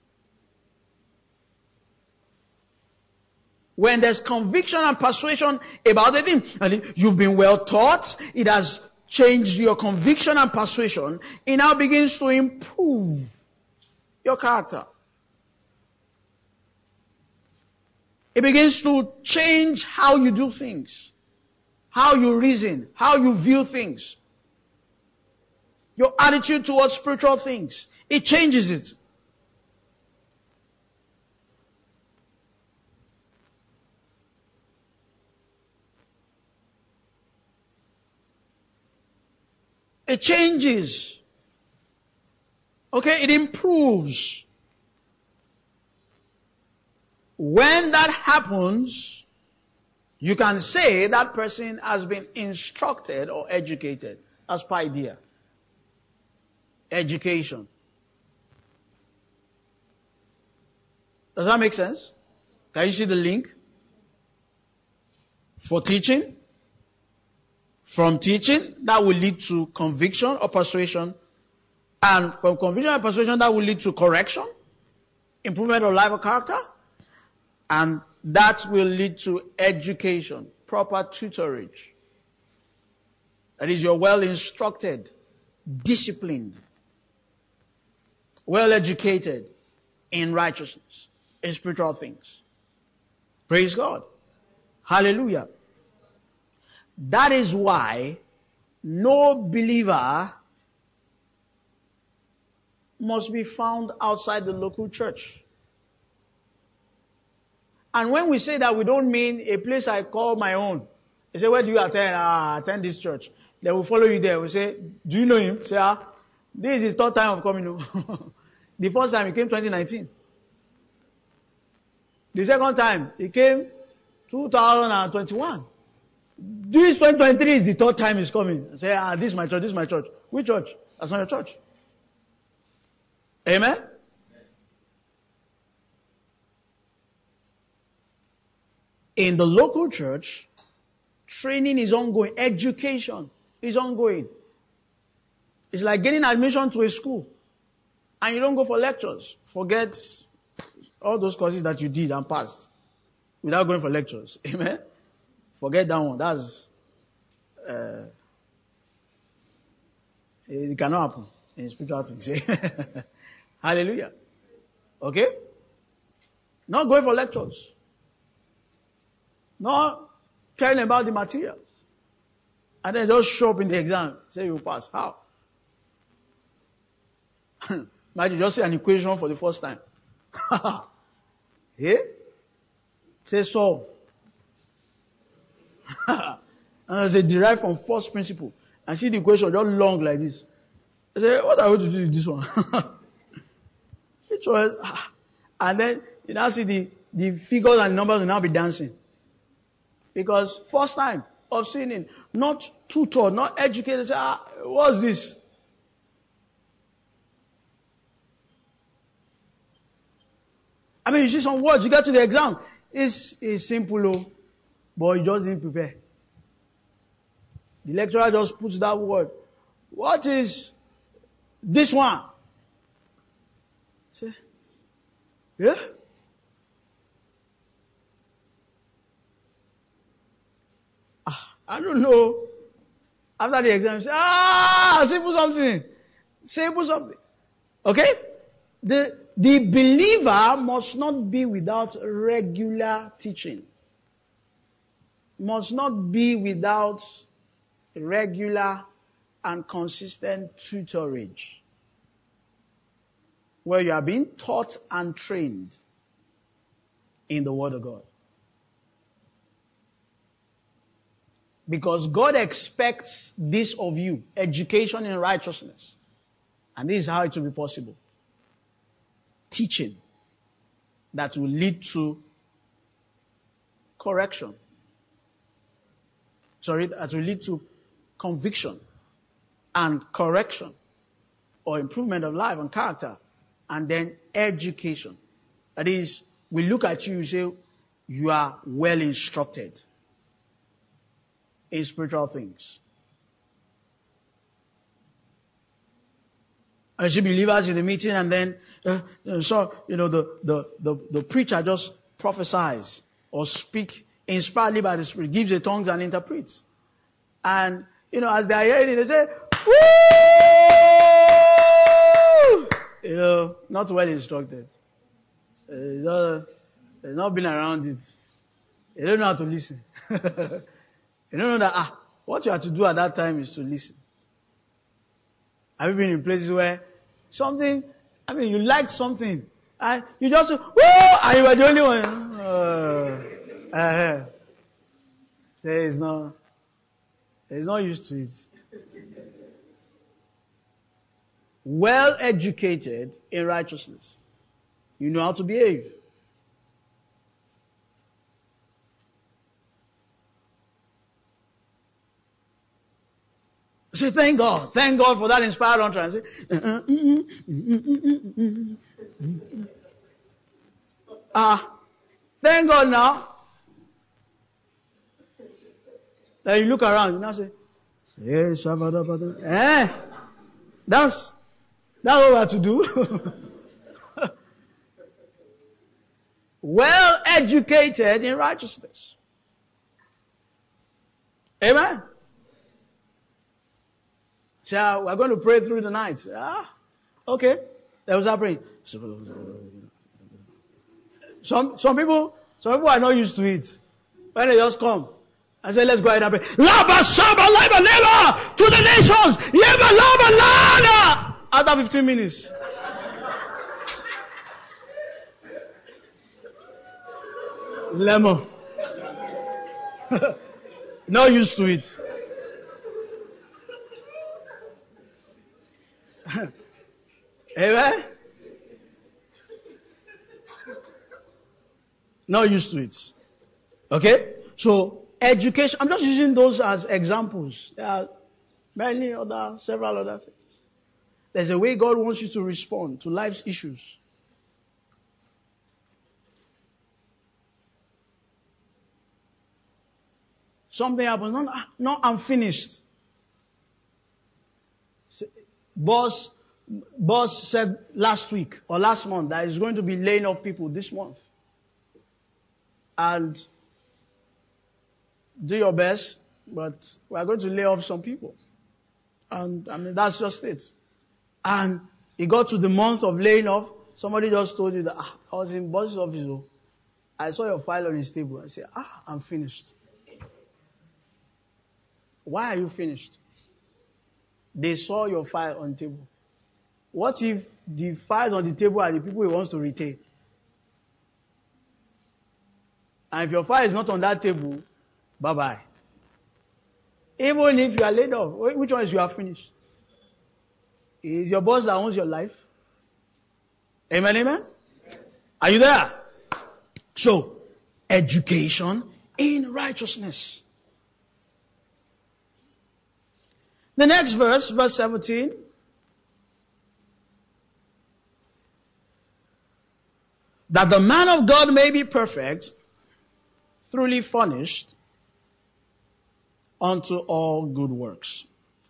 When there's conviction and persuasion about the thing, and you've been well taught, it has changed your conviction and persuasion, it now begins to improve your character. It begins to change how you do things, how you reason, how you view things. Your attitude towards spiritual things. It changes it. It changes. Okay, it improves. When that happens, you can say that person has been instructed or educated. As paideia. Education. Does that make sense? Can you see the link? For teaching. From teaching, that will lead to conviction or persuasion. And from conviction and persuasion, that will lead to correction, improvement of life or character. And that will lead to education, proper tutorage. That is, you're well instructed, disciplined, well educated in righteousness, in spiritual things. Praise God. Hallelujah. That is why no believer must be found outside the local church. And when we say that, we don't mean a place I call my own. They say, where do you attend? Ah, I attend this church. They will follow you there. We say, do you know him? Say, ah, this is his third time of coming. The first time he came twenty nineteen. The second time he came two thousand twenty-one. This twenty twenty-three is the third time he's coming. I say, ah, this is my church, this is my church. Which church? That's not your church. Amen? In the local church, training is ongoing. Education is ongoing. It's like getting admission to a school. and you don't go for lectures. Forget all those courses that you did and passed without going for lectures. Amen? Forget that one. That's, uh, it cannot happen in spiritual things. Hallelujah. Okay? Not going for lectures. Not caring about the material. And then just show up in the exam. Say you pass. How? Imagine just say an equation for the first time. Yeah? Say solve. And say derive from first principle. And see the equation just long like this. I say, what are we going to do with this one? It was, and then you now see the, the figures and numbers will now be dancing. Because first time of seeing it, not tutor, not educated, say, ah, what's this? I mean, you see some words, you get to the exam, it's, it's simple, oh, but you just didn't prepare. The lecturer just puts that word. What is this one? Say, yeah? Ah, I don't know. After the exam, you say, ah, simple something. Simple something. Okay? The, the believer must not be without regular teaching. Must not be without regular and consistent tutorage, where you are being taught and trained in the Word of God. Because God expects this of you, education in righteousness. And this is how it will be possible. Teaching that will lead to correction. Sorry, that will lead to conviction and correction or improvement of life and character, and then education. That is, we look at you, you say, you are well instructed in spiritual things. I see believers in the meeting, and then uh, so you know the, the the the preacher just prophesies or speak inspiredly by the Spirit, gives the tongues and interprets. And you know, as they are hearing it, they say, "Woo!" You know, not well instructed. Uh, not, they've not been around it. They don't know how to listen. They don't know that ah, what you have to do at that time is to listen. Have you been in places where something, I mean, you like something, and you just say, woo, and you are the only one. Uh, uh, say it's not, it's not used to it. Well educated in righteousness. You know how to behave. Say, thank God. Thank God for that inspired utterance. Ah, thank God now. Then you look around, you now say, hey, Shabbat, eh? That's, that's what we have to do. Well educated in righteousness. Amen. So we're going to pray through the night. Ah, okay. That was our praying. Some some people some people are not used to it. When they just come and say, let's go ahead and pray. Laba Shaba Laba Leba to the nations. Yeba Laba Lana. After fifteen minutes. Lemon. Not used to it. Amen? Not used to it. Okay? So, education, I'm just using those as examples. There are many other, several other things. There's a way God wants you to respond to life's issues. Something happens. No, no, I'm finished. Boss, boss said last week or last month that he's going to be laying off people this month. And do your best, but we are going to lay off some people. And I mean, that's just it. And it got to the month of laying off. Somebody just told you that, ah, I was in boss's office. Oh. I saw your file on his table. I said, ah, I'm finished. Why are you finished? They saw your file on the table. What if the files on the table are the people he wants to retain? And if your file is not on that table, bye-bye. Even if you are laid off, which one is you are finished? Is your boss that owns your life? Amen, amen? Are you there? So, education in righteousness. The next verse, verse seventeen. That the man of God may be perfect, thoroughly furnished unto all good works.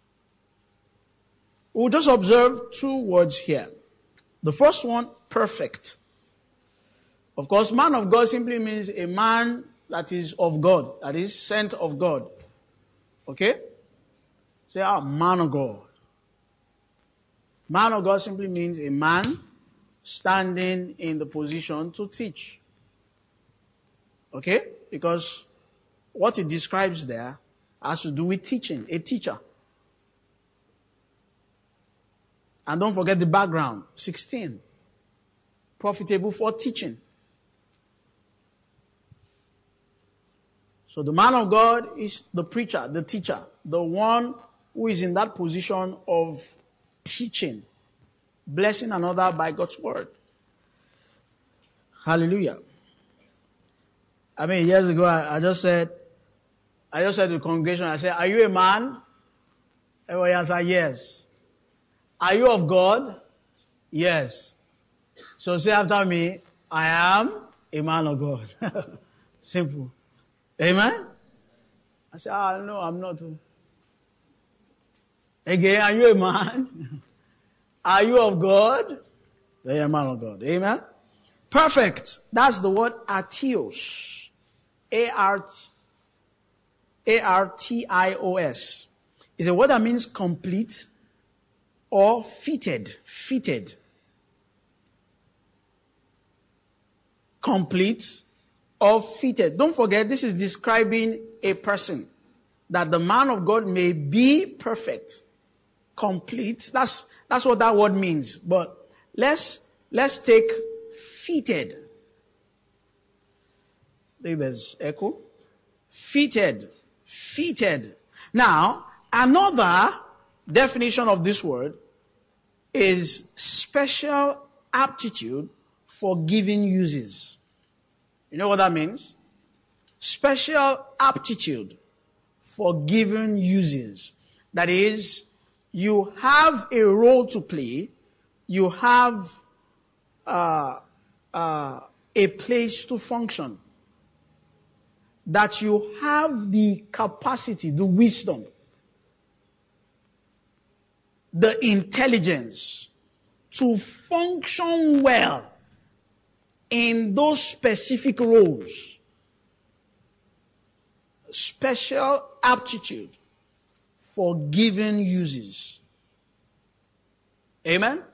We'll just observe two words here. The first one, perfect. Of course, man of God simply means a man that is of God, that is sent of God. Okay? Say, ah, man of God. Man of God simply means a man standing in the position to teach. Okay? Because what it describes there has to do with teaching, a teacher. And don't forget the background, sixteen. Profitable for teaching. So the man of God is the preacher, the teacher, the one who is in that position of teaching, blessing another by God's word. Hallelujah. I mean, years ago, I, I just said, I just said to the congregation, I said, are you a man? Everybody answered, yes. Are you of God? Yes. So say after me, I am a man of God. Simple. Amen? I said, ah, no, I'm not. Again, are you a man? Are you of God? Then you're a man of God. Amen? Perfect. That's the word artios. A R T I O S. It's a word that means complete or fitted. Fitted. Complete or fitted. Don't forget, this is describing a person. That the man of God may be perfect. Complete. That's, that's what that word means. But let's, let's take fitted. Maybe there's echo. Fitted. Fitted. Now, another definition of this word is special aptitude for given uses. You know what that means? Special aptitude for given uses. That is, you have a role to play, you have uh, uh, a place to function, that you have the capacity, the wisdom, the intelligence to function well in those specific roles. Special aptitude for given uses. Amen?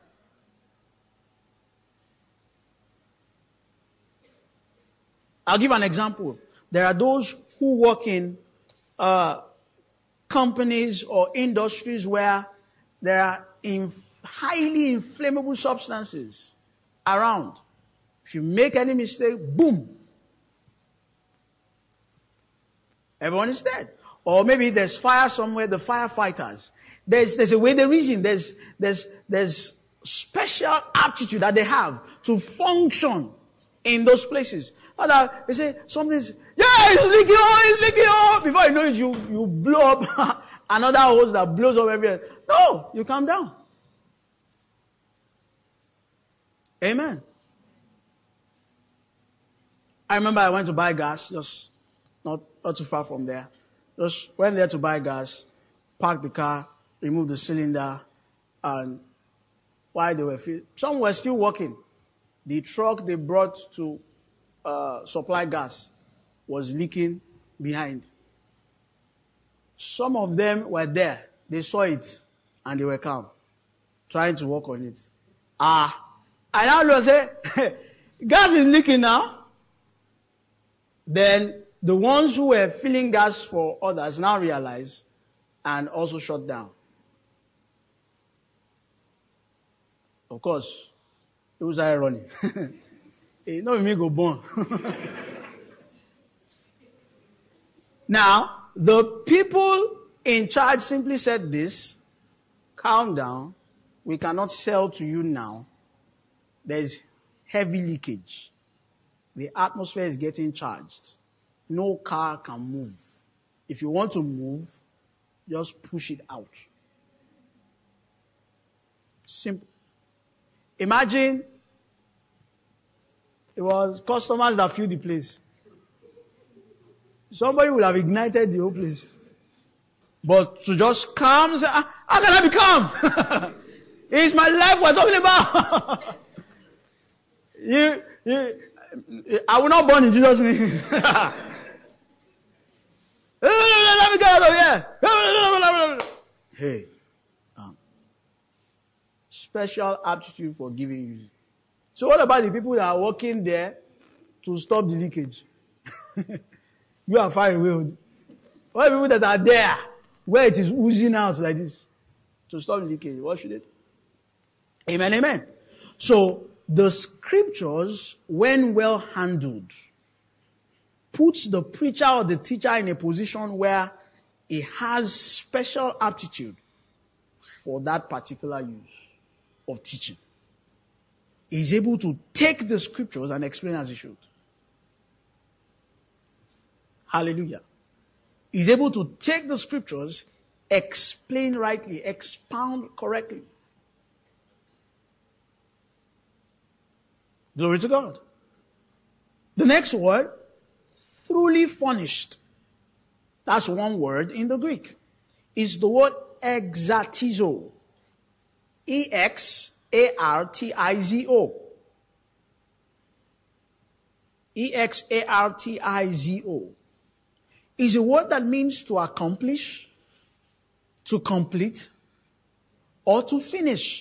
I'll give an example. There are those who work in uh, companies or industries where there are inf- highly inflammable substances around. If you make any mistake, boom. Everyone is dead. Or maybe there's fire somewhere, the firefighters. There's, there's a way they reason. There's, there's, there's special aptitude that they have to function in those places. Other, they say something's, yeah, it's leaking, oh, it's leaking, oh. Before you know it, you, you blow up another hose that blows up everywhere. No, you calm down. Amen. I remember I went to buy gas, just not, not too far from there. Just went there to buy gas, parked the car, removed the cylinder, and while they were filling. Some were still working. The truck they brought to uh, supply gas was leaking behind. Some of them were there. They saw it and they were calm, trying to work on it. Ah, I now look say, gas is leaking now. Then the ones who were filling gas for others now realize and also shut down. Of course, it was ironic. You know me go born. Now, the people in charge simply said this: calm down. We cannot sell to you now. There's heavy leakage. The atmosphere is getting charged. No car can move. If you want to move, just push it out. Simple. Imagine it was customers that filled the place. Somebody would have ignited the whole place. But to just calm, say, how can I be calm? It's my life we're talking about. you, you, I will not burn in Jesus' name. Let me get out of here. Hey, um, special aptitude for giving you. So what about the people that are working there to stop the leakage? You are far away. What are the people that are there where it is oozing out like this to stop the leakage? What should it? Amen, amen. So the scriptures, when well handled, puts the preacher or the teacher in a position where he has special aptitude for that particular use of teaching. He's able to take the scriptures and explain as he should. Hallelujah. He's able to take the scriptures, explain rightly, expound correctly. Glory to God. The next word, thoroughly furnished. That's one word in the Greek. Is the word exartizo. E X A R T I Z O. E X A R T I Z O. Is a word that means to accomplish, to complete, or to finish.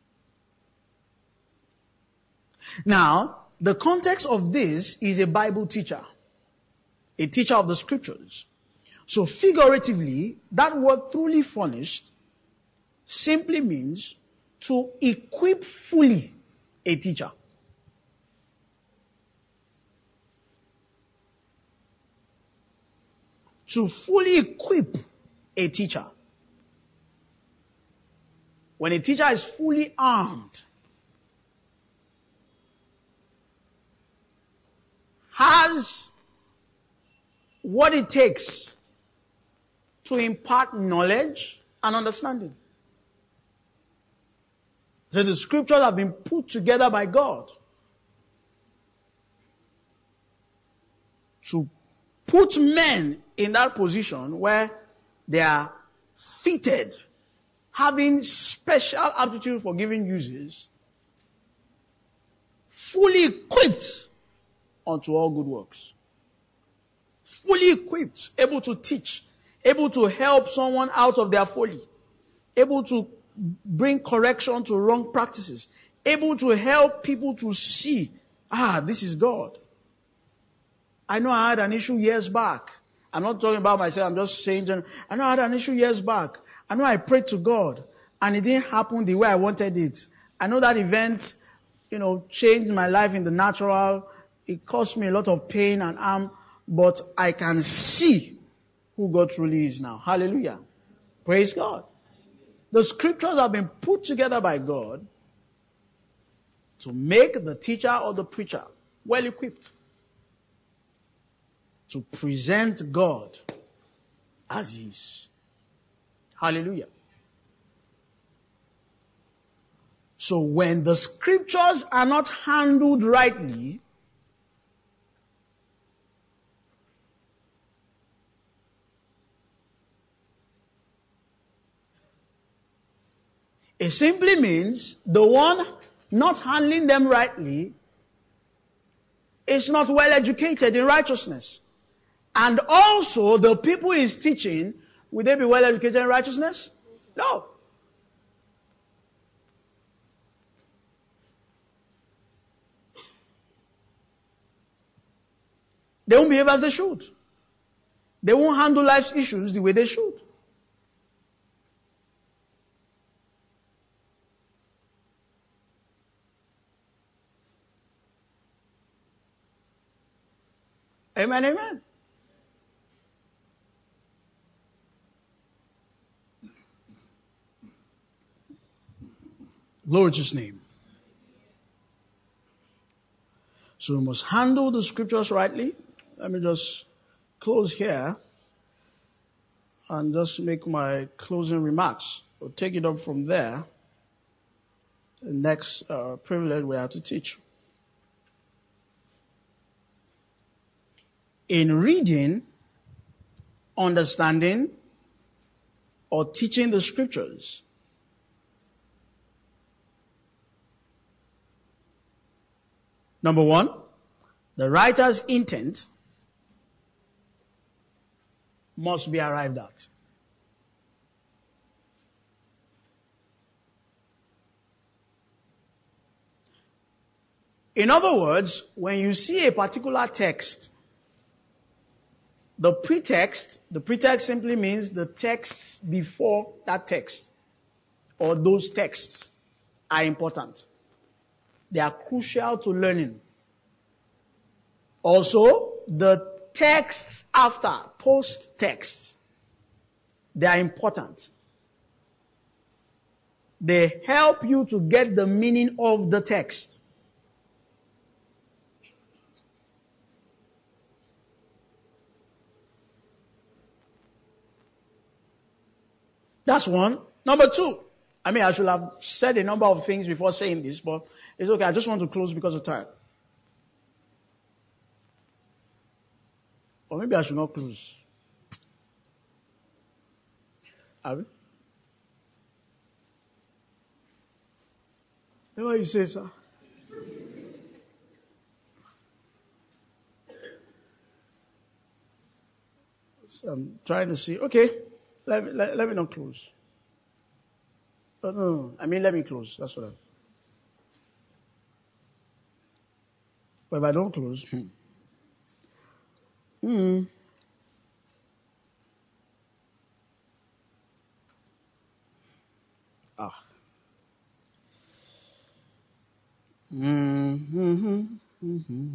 Now, the context of this is a Bible teacher, a teacher of the scriptures. So figuratively, that word truly furnished simply means to equip fully a teacher. To fully equip a teacher. When a teacher is fully armed, has what it takes to impart knowledge and understanding. So the scriptures have been put together by God to put men in that position where they are fitted, having special aptitude for giving uses, fully equipped unto all good works. Fully equipped, able to teach, able to help someone out of their folly, able to bring correction to wrong practices, able to help people to see, ah, this is God. I know I had an issue years back. I'm not talking about myself, I'm just saying, I know I had an issue years back. I know I prayed to God and it didn't happen the way I wanted it. I know that event, you know, changed my life in the natural. It caused me a lot of pain and harm, but I can see who God truly is now. Hallelujah. Praise God. The scriptures have been put together by God to make the teacher or the preacher well equipped to present God as He is. Hallelujah. So when the scriptures are not handled rightly, It simply means the one not handling them rightly is not well educated in righteousness. And also the people he's teaching, will they be well educated in righteousness? No. They won't behave as they should. They won't handle life's issues the way they should. Amen, amen. Glory to his name. So we must handle the scriptures rightly. Let me just close here and just make my closing remarks. We'll take it up from there. The next uh, privilege we have to teach. In reading, understanding, or teaching the scriptures, number one, the writer's intent must be arrived at. In other words, when you see a particular text, the pretext, the pretext simply means the texts before that text, or those texts are important. They are crucial to learning. Also, the texts after, post-text, they are important. They help you to get the meaning of the text. That's one. Number two, I mean, I should have said a number of things before saying this, but it's okay. I just want to close because of time. Or maybe I should not close. Are we? What you say, sir? So I'm trying to see. Okay, let me, let, let me not close. Oh, no, no, I mean, let me close. That's what I'm. But if I don't close, hmm. Hmm. Ah. Mm-hmm. Mm-hmm.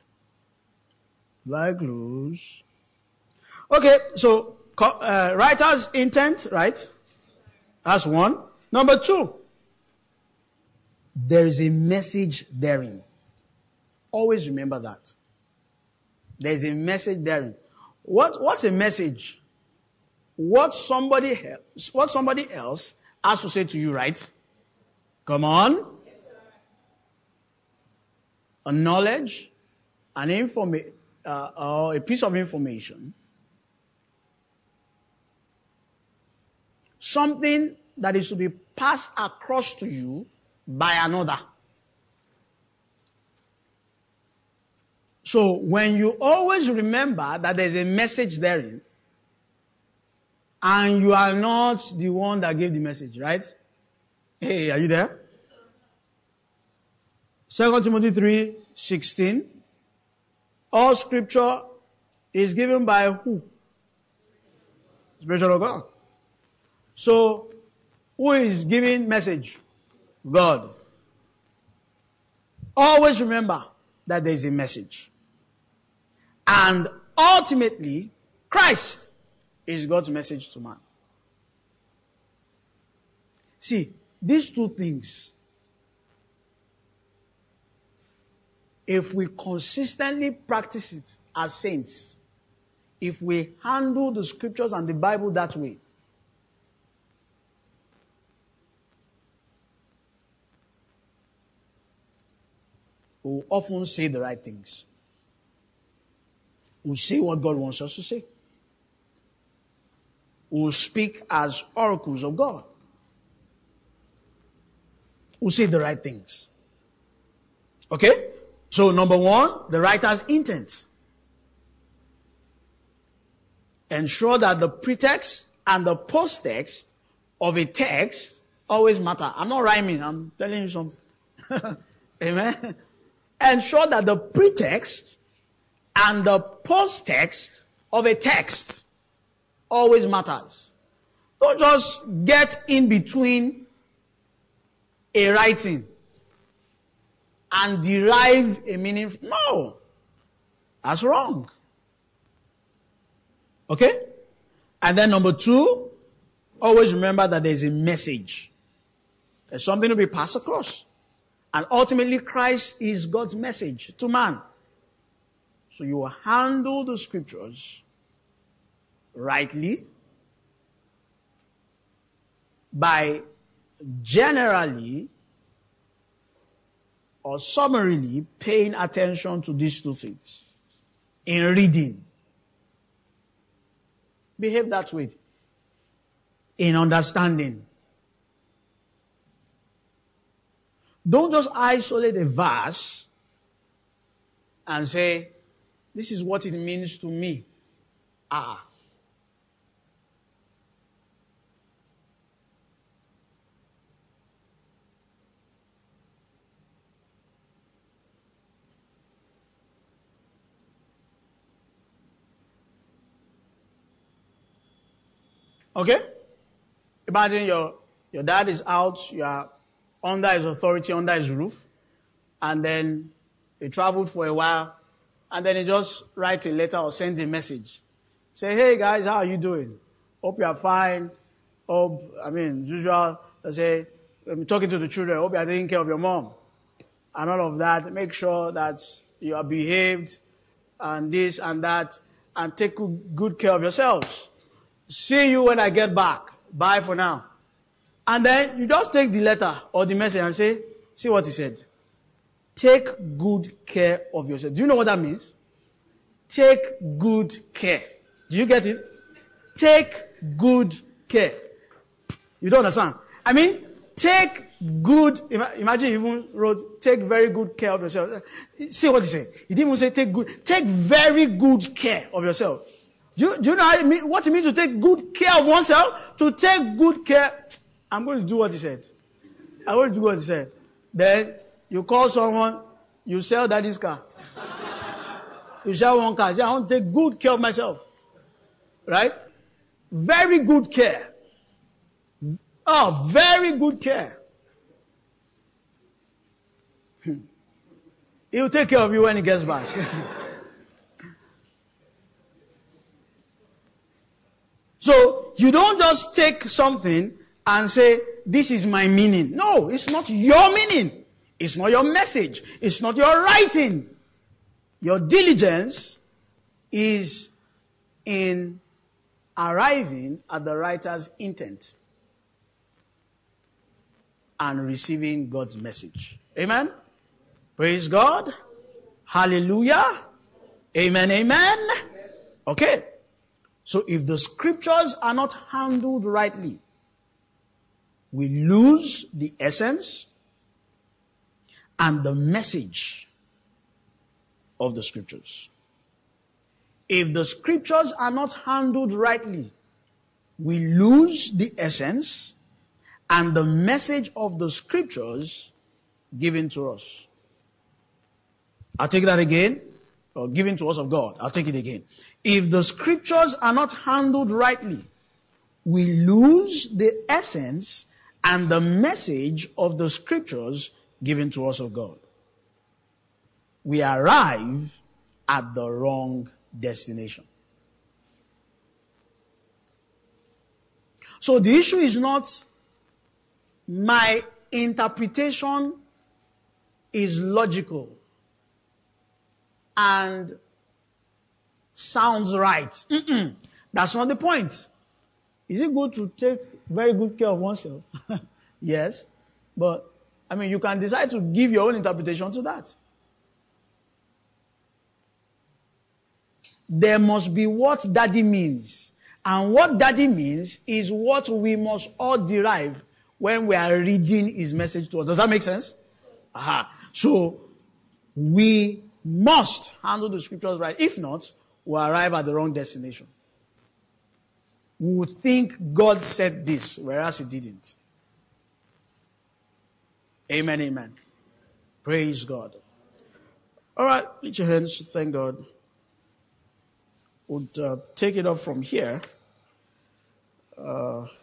Like close. Okay, so uh, writer's intent, right? That's one. Number two, there is a message therein. Always remember that. There is a message therein. What, what's a message? What somebody else, what somebody else has to say to you, right? Come on. Yes, sir. A knowledge, an informa- uh, or a piece of information, something that is to be passed across to you by another. So when you always remember that there's a message therein, and you are not the one that gave the message, right? Hey, are you there? Second Timothy three sixteen. All scripture is given by who? Spirit of God. So, who is giving message? God. Always remember that there is a message. And ultimately, Christ is God's message to man. See, these two things, if we consistently practice it as saints, if we handle the scriptures and the Bible that way, we will often say the right things. We'll say what God wants us to say. We'll speak as oracles of God. will say the right things. Okay? So number one, the writer's intent. Ensure that the pretext and the post-text of a text always matter. I'm not rhyming, I'm telling you something. Amen? Ensure that the pretext and the post-text of a text always matters. Don't just get in between a writing and derive a meaning. No. That's wrong. Okay? And then number two, always remember that there's a message. There's something to be passed across. And ultimately, Christ is God's message to man. So you will handle the scriptures rightly by generally or summarily paying attention to these two things. In reading, behave that way. In understanding, don't just isolate a verse and say, this is what it means to me. Ah. Okay? Imagine your, your dad is out, you are under his authority, under his roof, and then he traveled for a while, and then he just writes a letter or sends a message. Say, hey guys, how are you doing? Hope you are fine. Hope, I mean, usual, I say, I'm talking to the children, hope you are taking care of your mom. And all of that. Make sure that you are behaved, and this and that, and take good care of yourselves. See you when I get back. Bye for now. And then you just take the letter or the message and say, see what he said. Take good care of yourself. Do you know what that means? Take good care. Do you get it? Take good care. You don't understand? I mean, take good, imagine he even wrote, take very good care of yourself. See what he said? He didn't even say take good, take very good care of yourself. Do you, do you know how it mean, what it means to take good care of oneself? To take good care. I'm going to do what he said. I'm going to do what he said. Then you call someone, you sell daddy's car. You sell one car. You say, I want to take good care of myself. Right? Very good care. Oh, very good care. He'll take care of you when he gets back. So, you don't just take something and say, this is my meaning. No, it's not your meaning. It's not your message. It's not your writing. Your diligence is in arriving at the writer's intent and receiving God's message. Amen? Praise God. Hallelujah. Amen, amen. Okay. So if the scriptures are not handled rightly, we lose the essence and the message of the scriptures. If the scriptures are not handled rightly, we lose the essence and the message of the scriptures given to us. I'll take that again. Or given to us of God. I'll take it again. If the scriptures are not handled rightly, we lose the essence and the message of the scriptures given to us of God. We arrive at the wrong destination. So the issue is not my interpretation is logical and sounds right. Mm-mm. That's not the point. Is it good to take very good care of oneself? Yes. But, I mean, you can decide to give your own interpretation to that. There must be what daddy means. And what daddy means is what we must all derive when we are reading his message to us. Does that make sense? Aha. So, we must handle the scriptures right. If not, we'll arrive at the wrong destination. We would think God said this, whereas he didn't. Amen, amen. Praise God. All right, lift your hands. Thank God. We'll uh, take it up from here. Uh,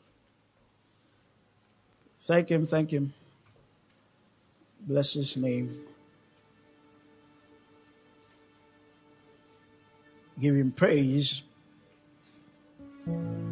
thank him, thank him. Bless his name. Give him praise.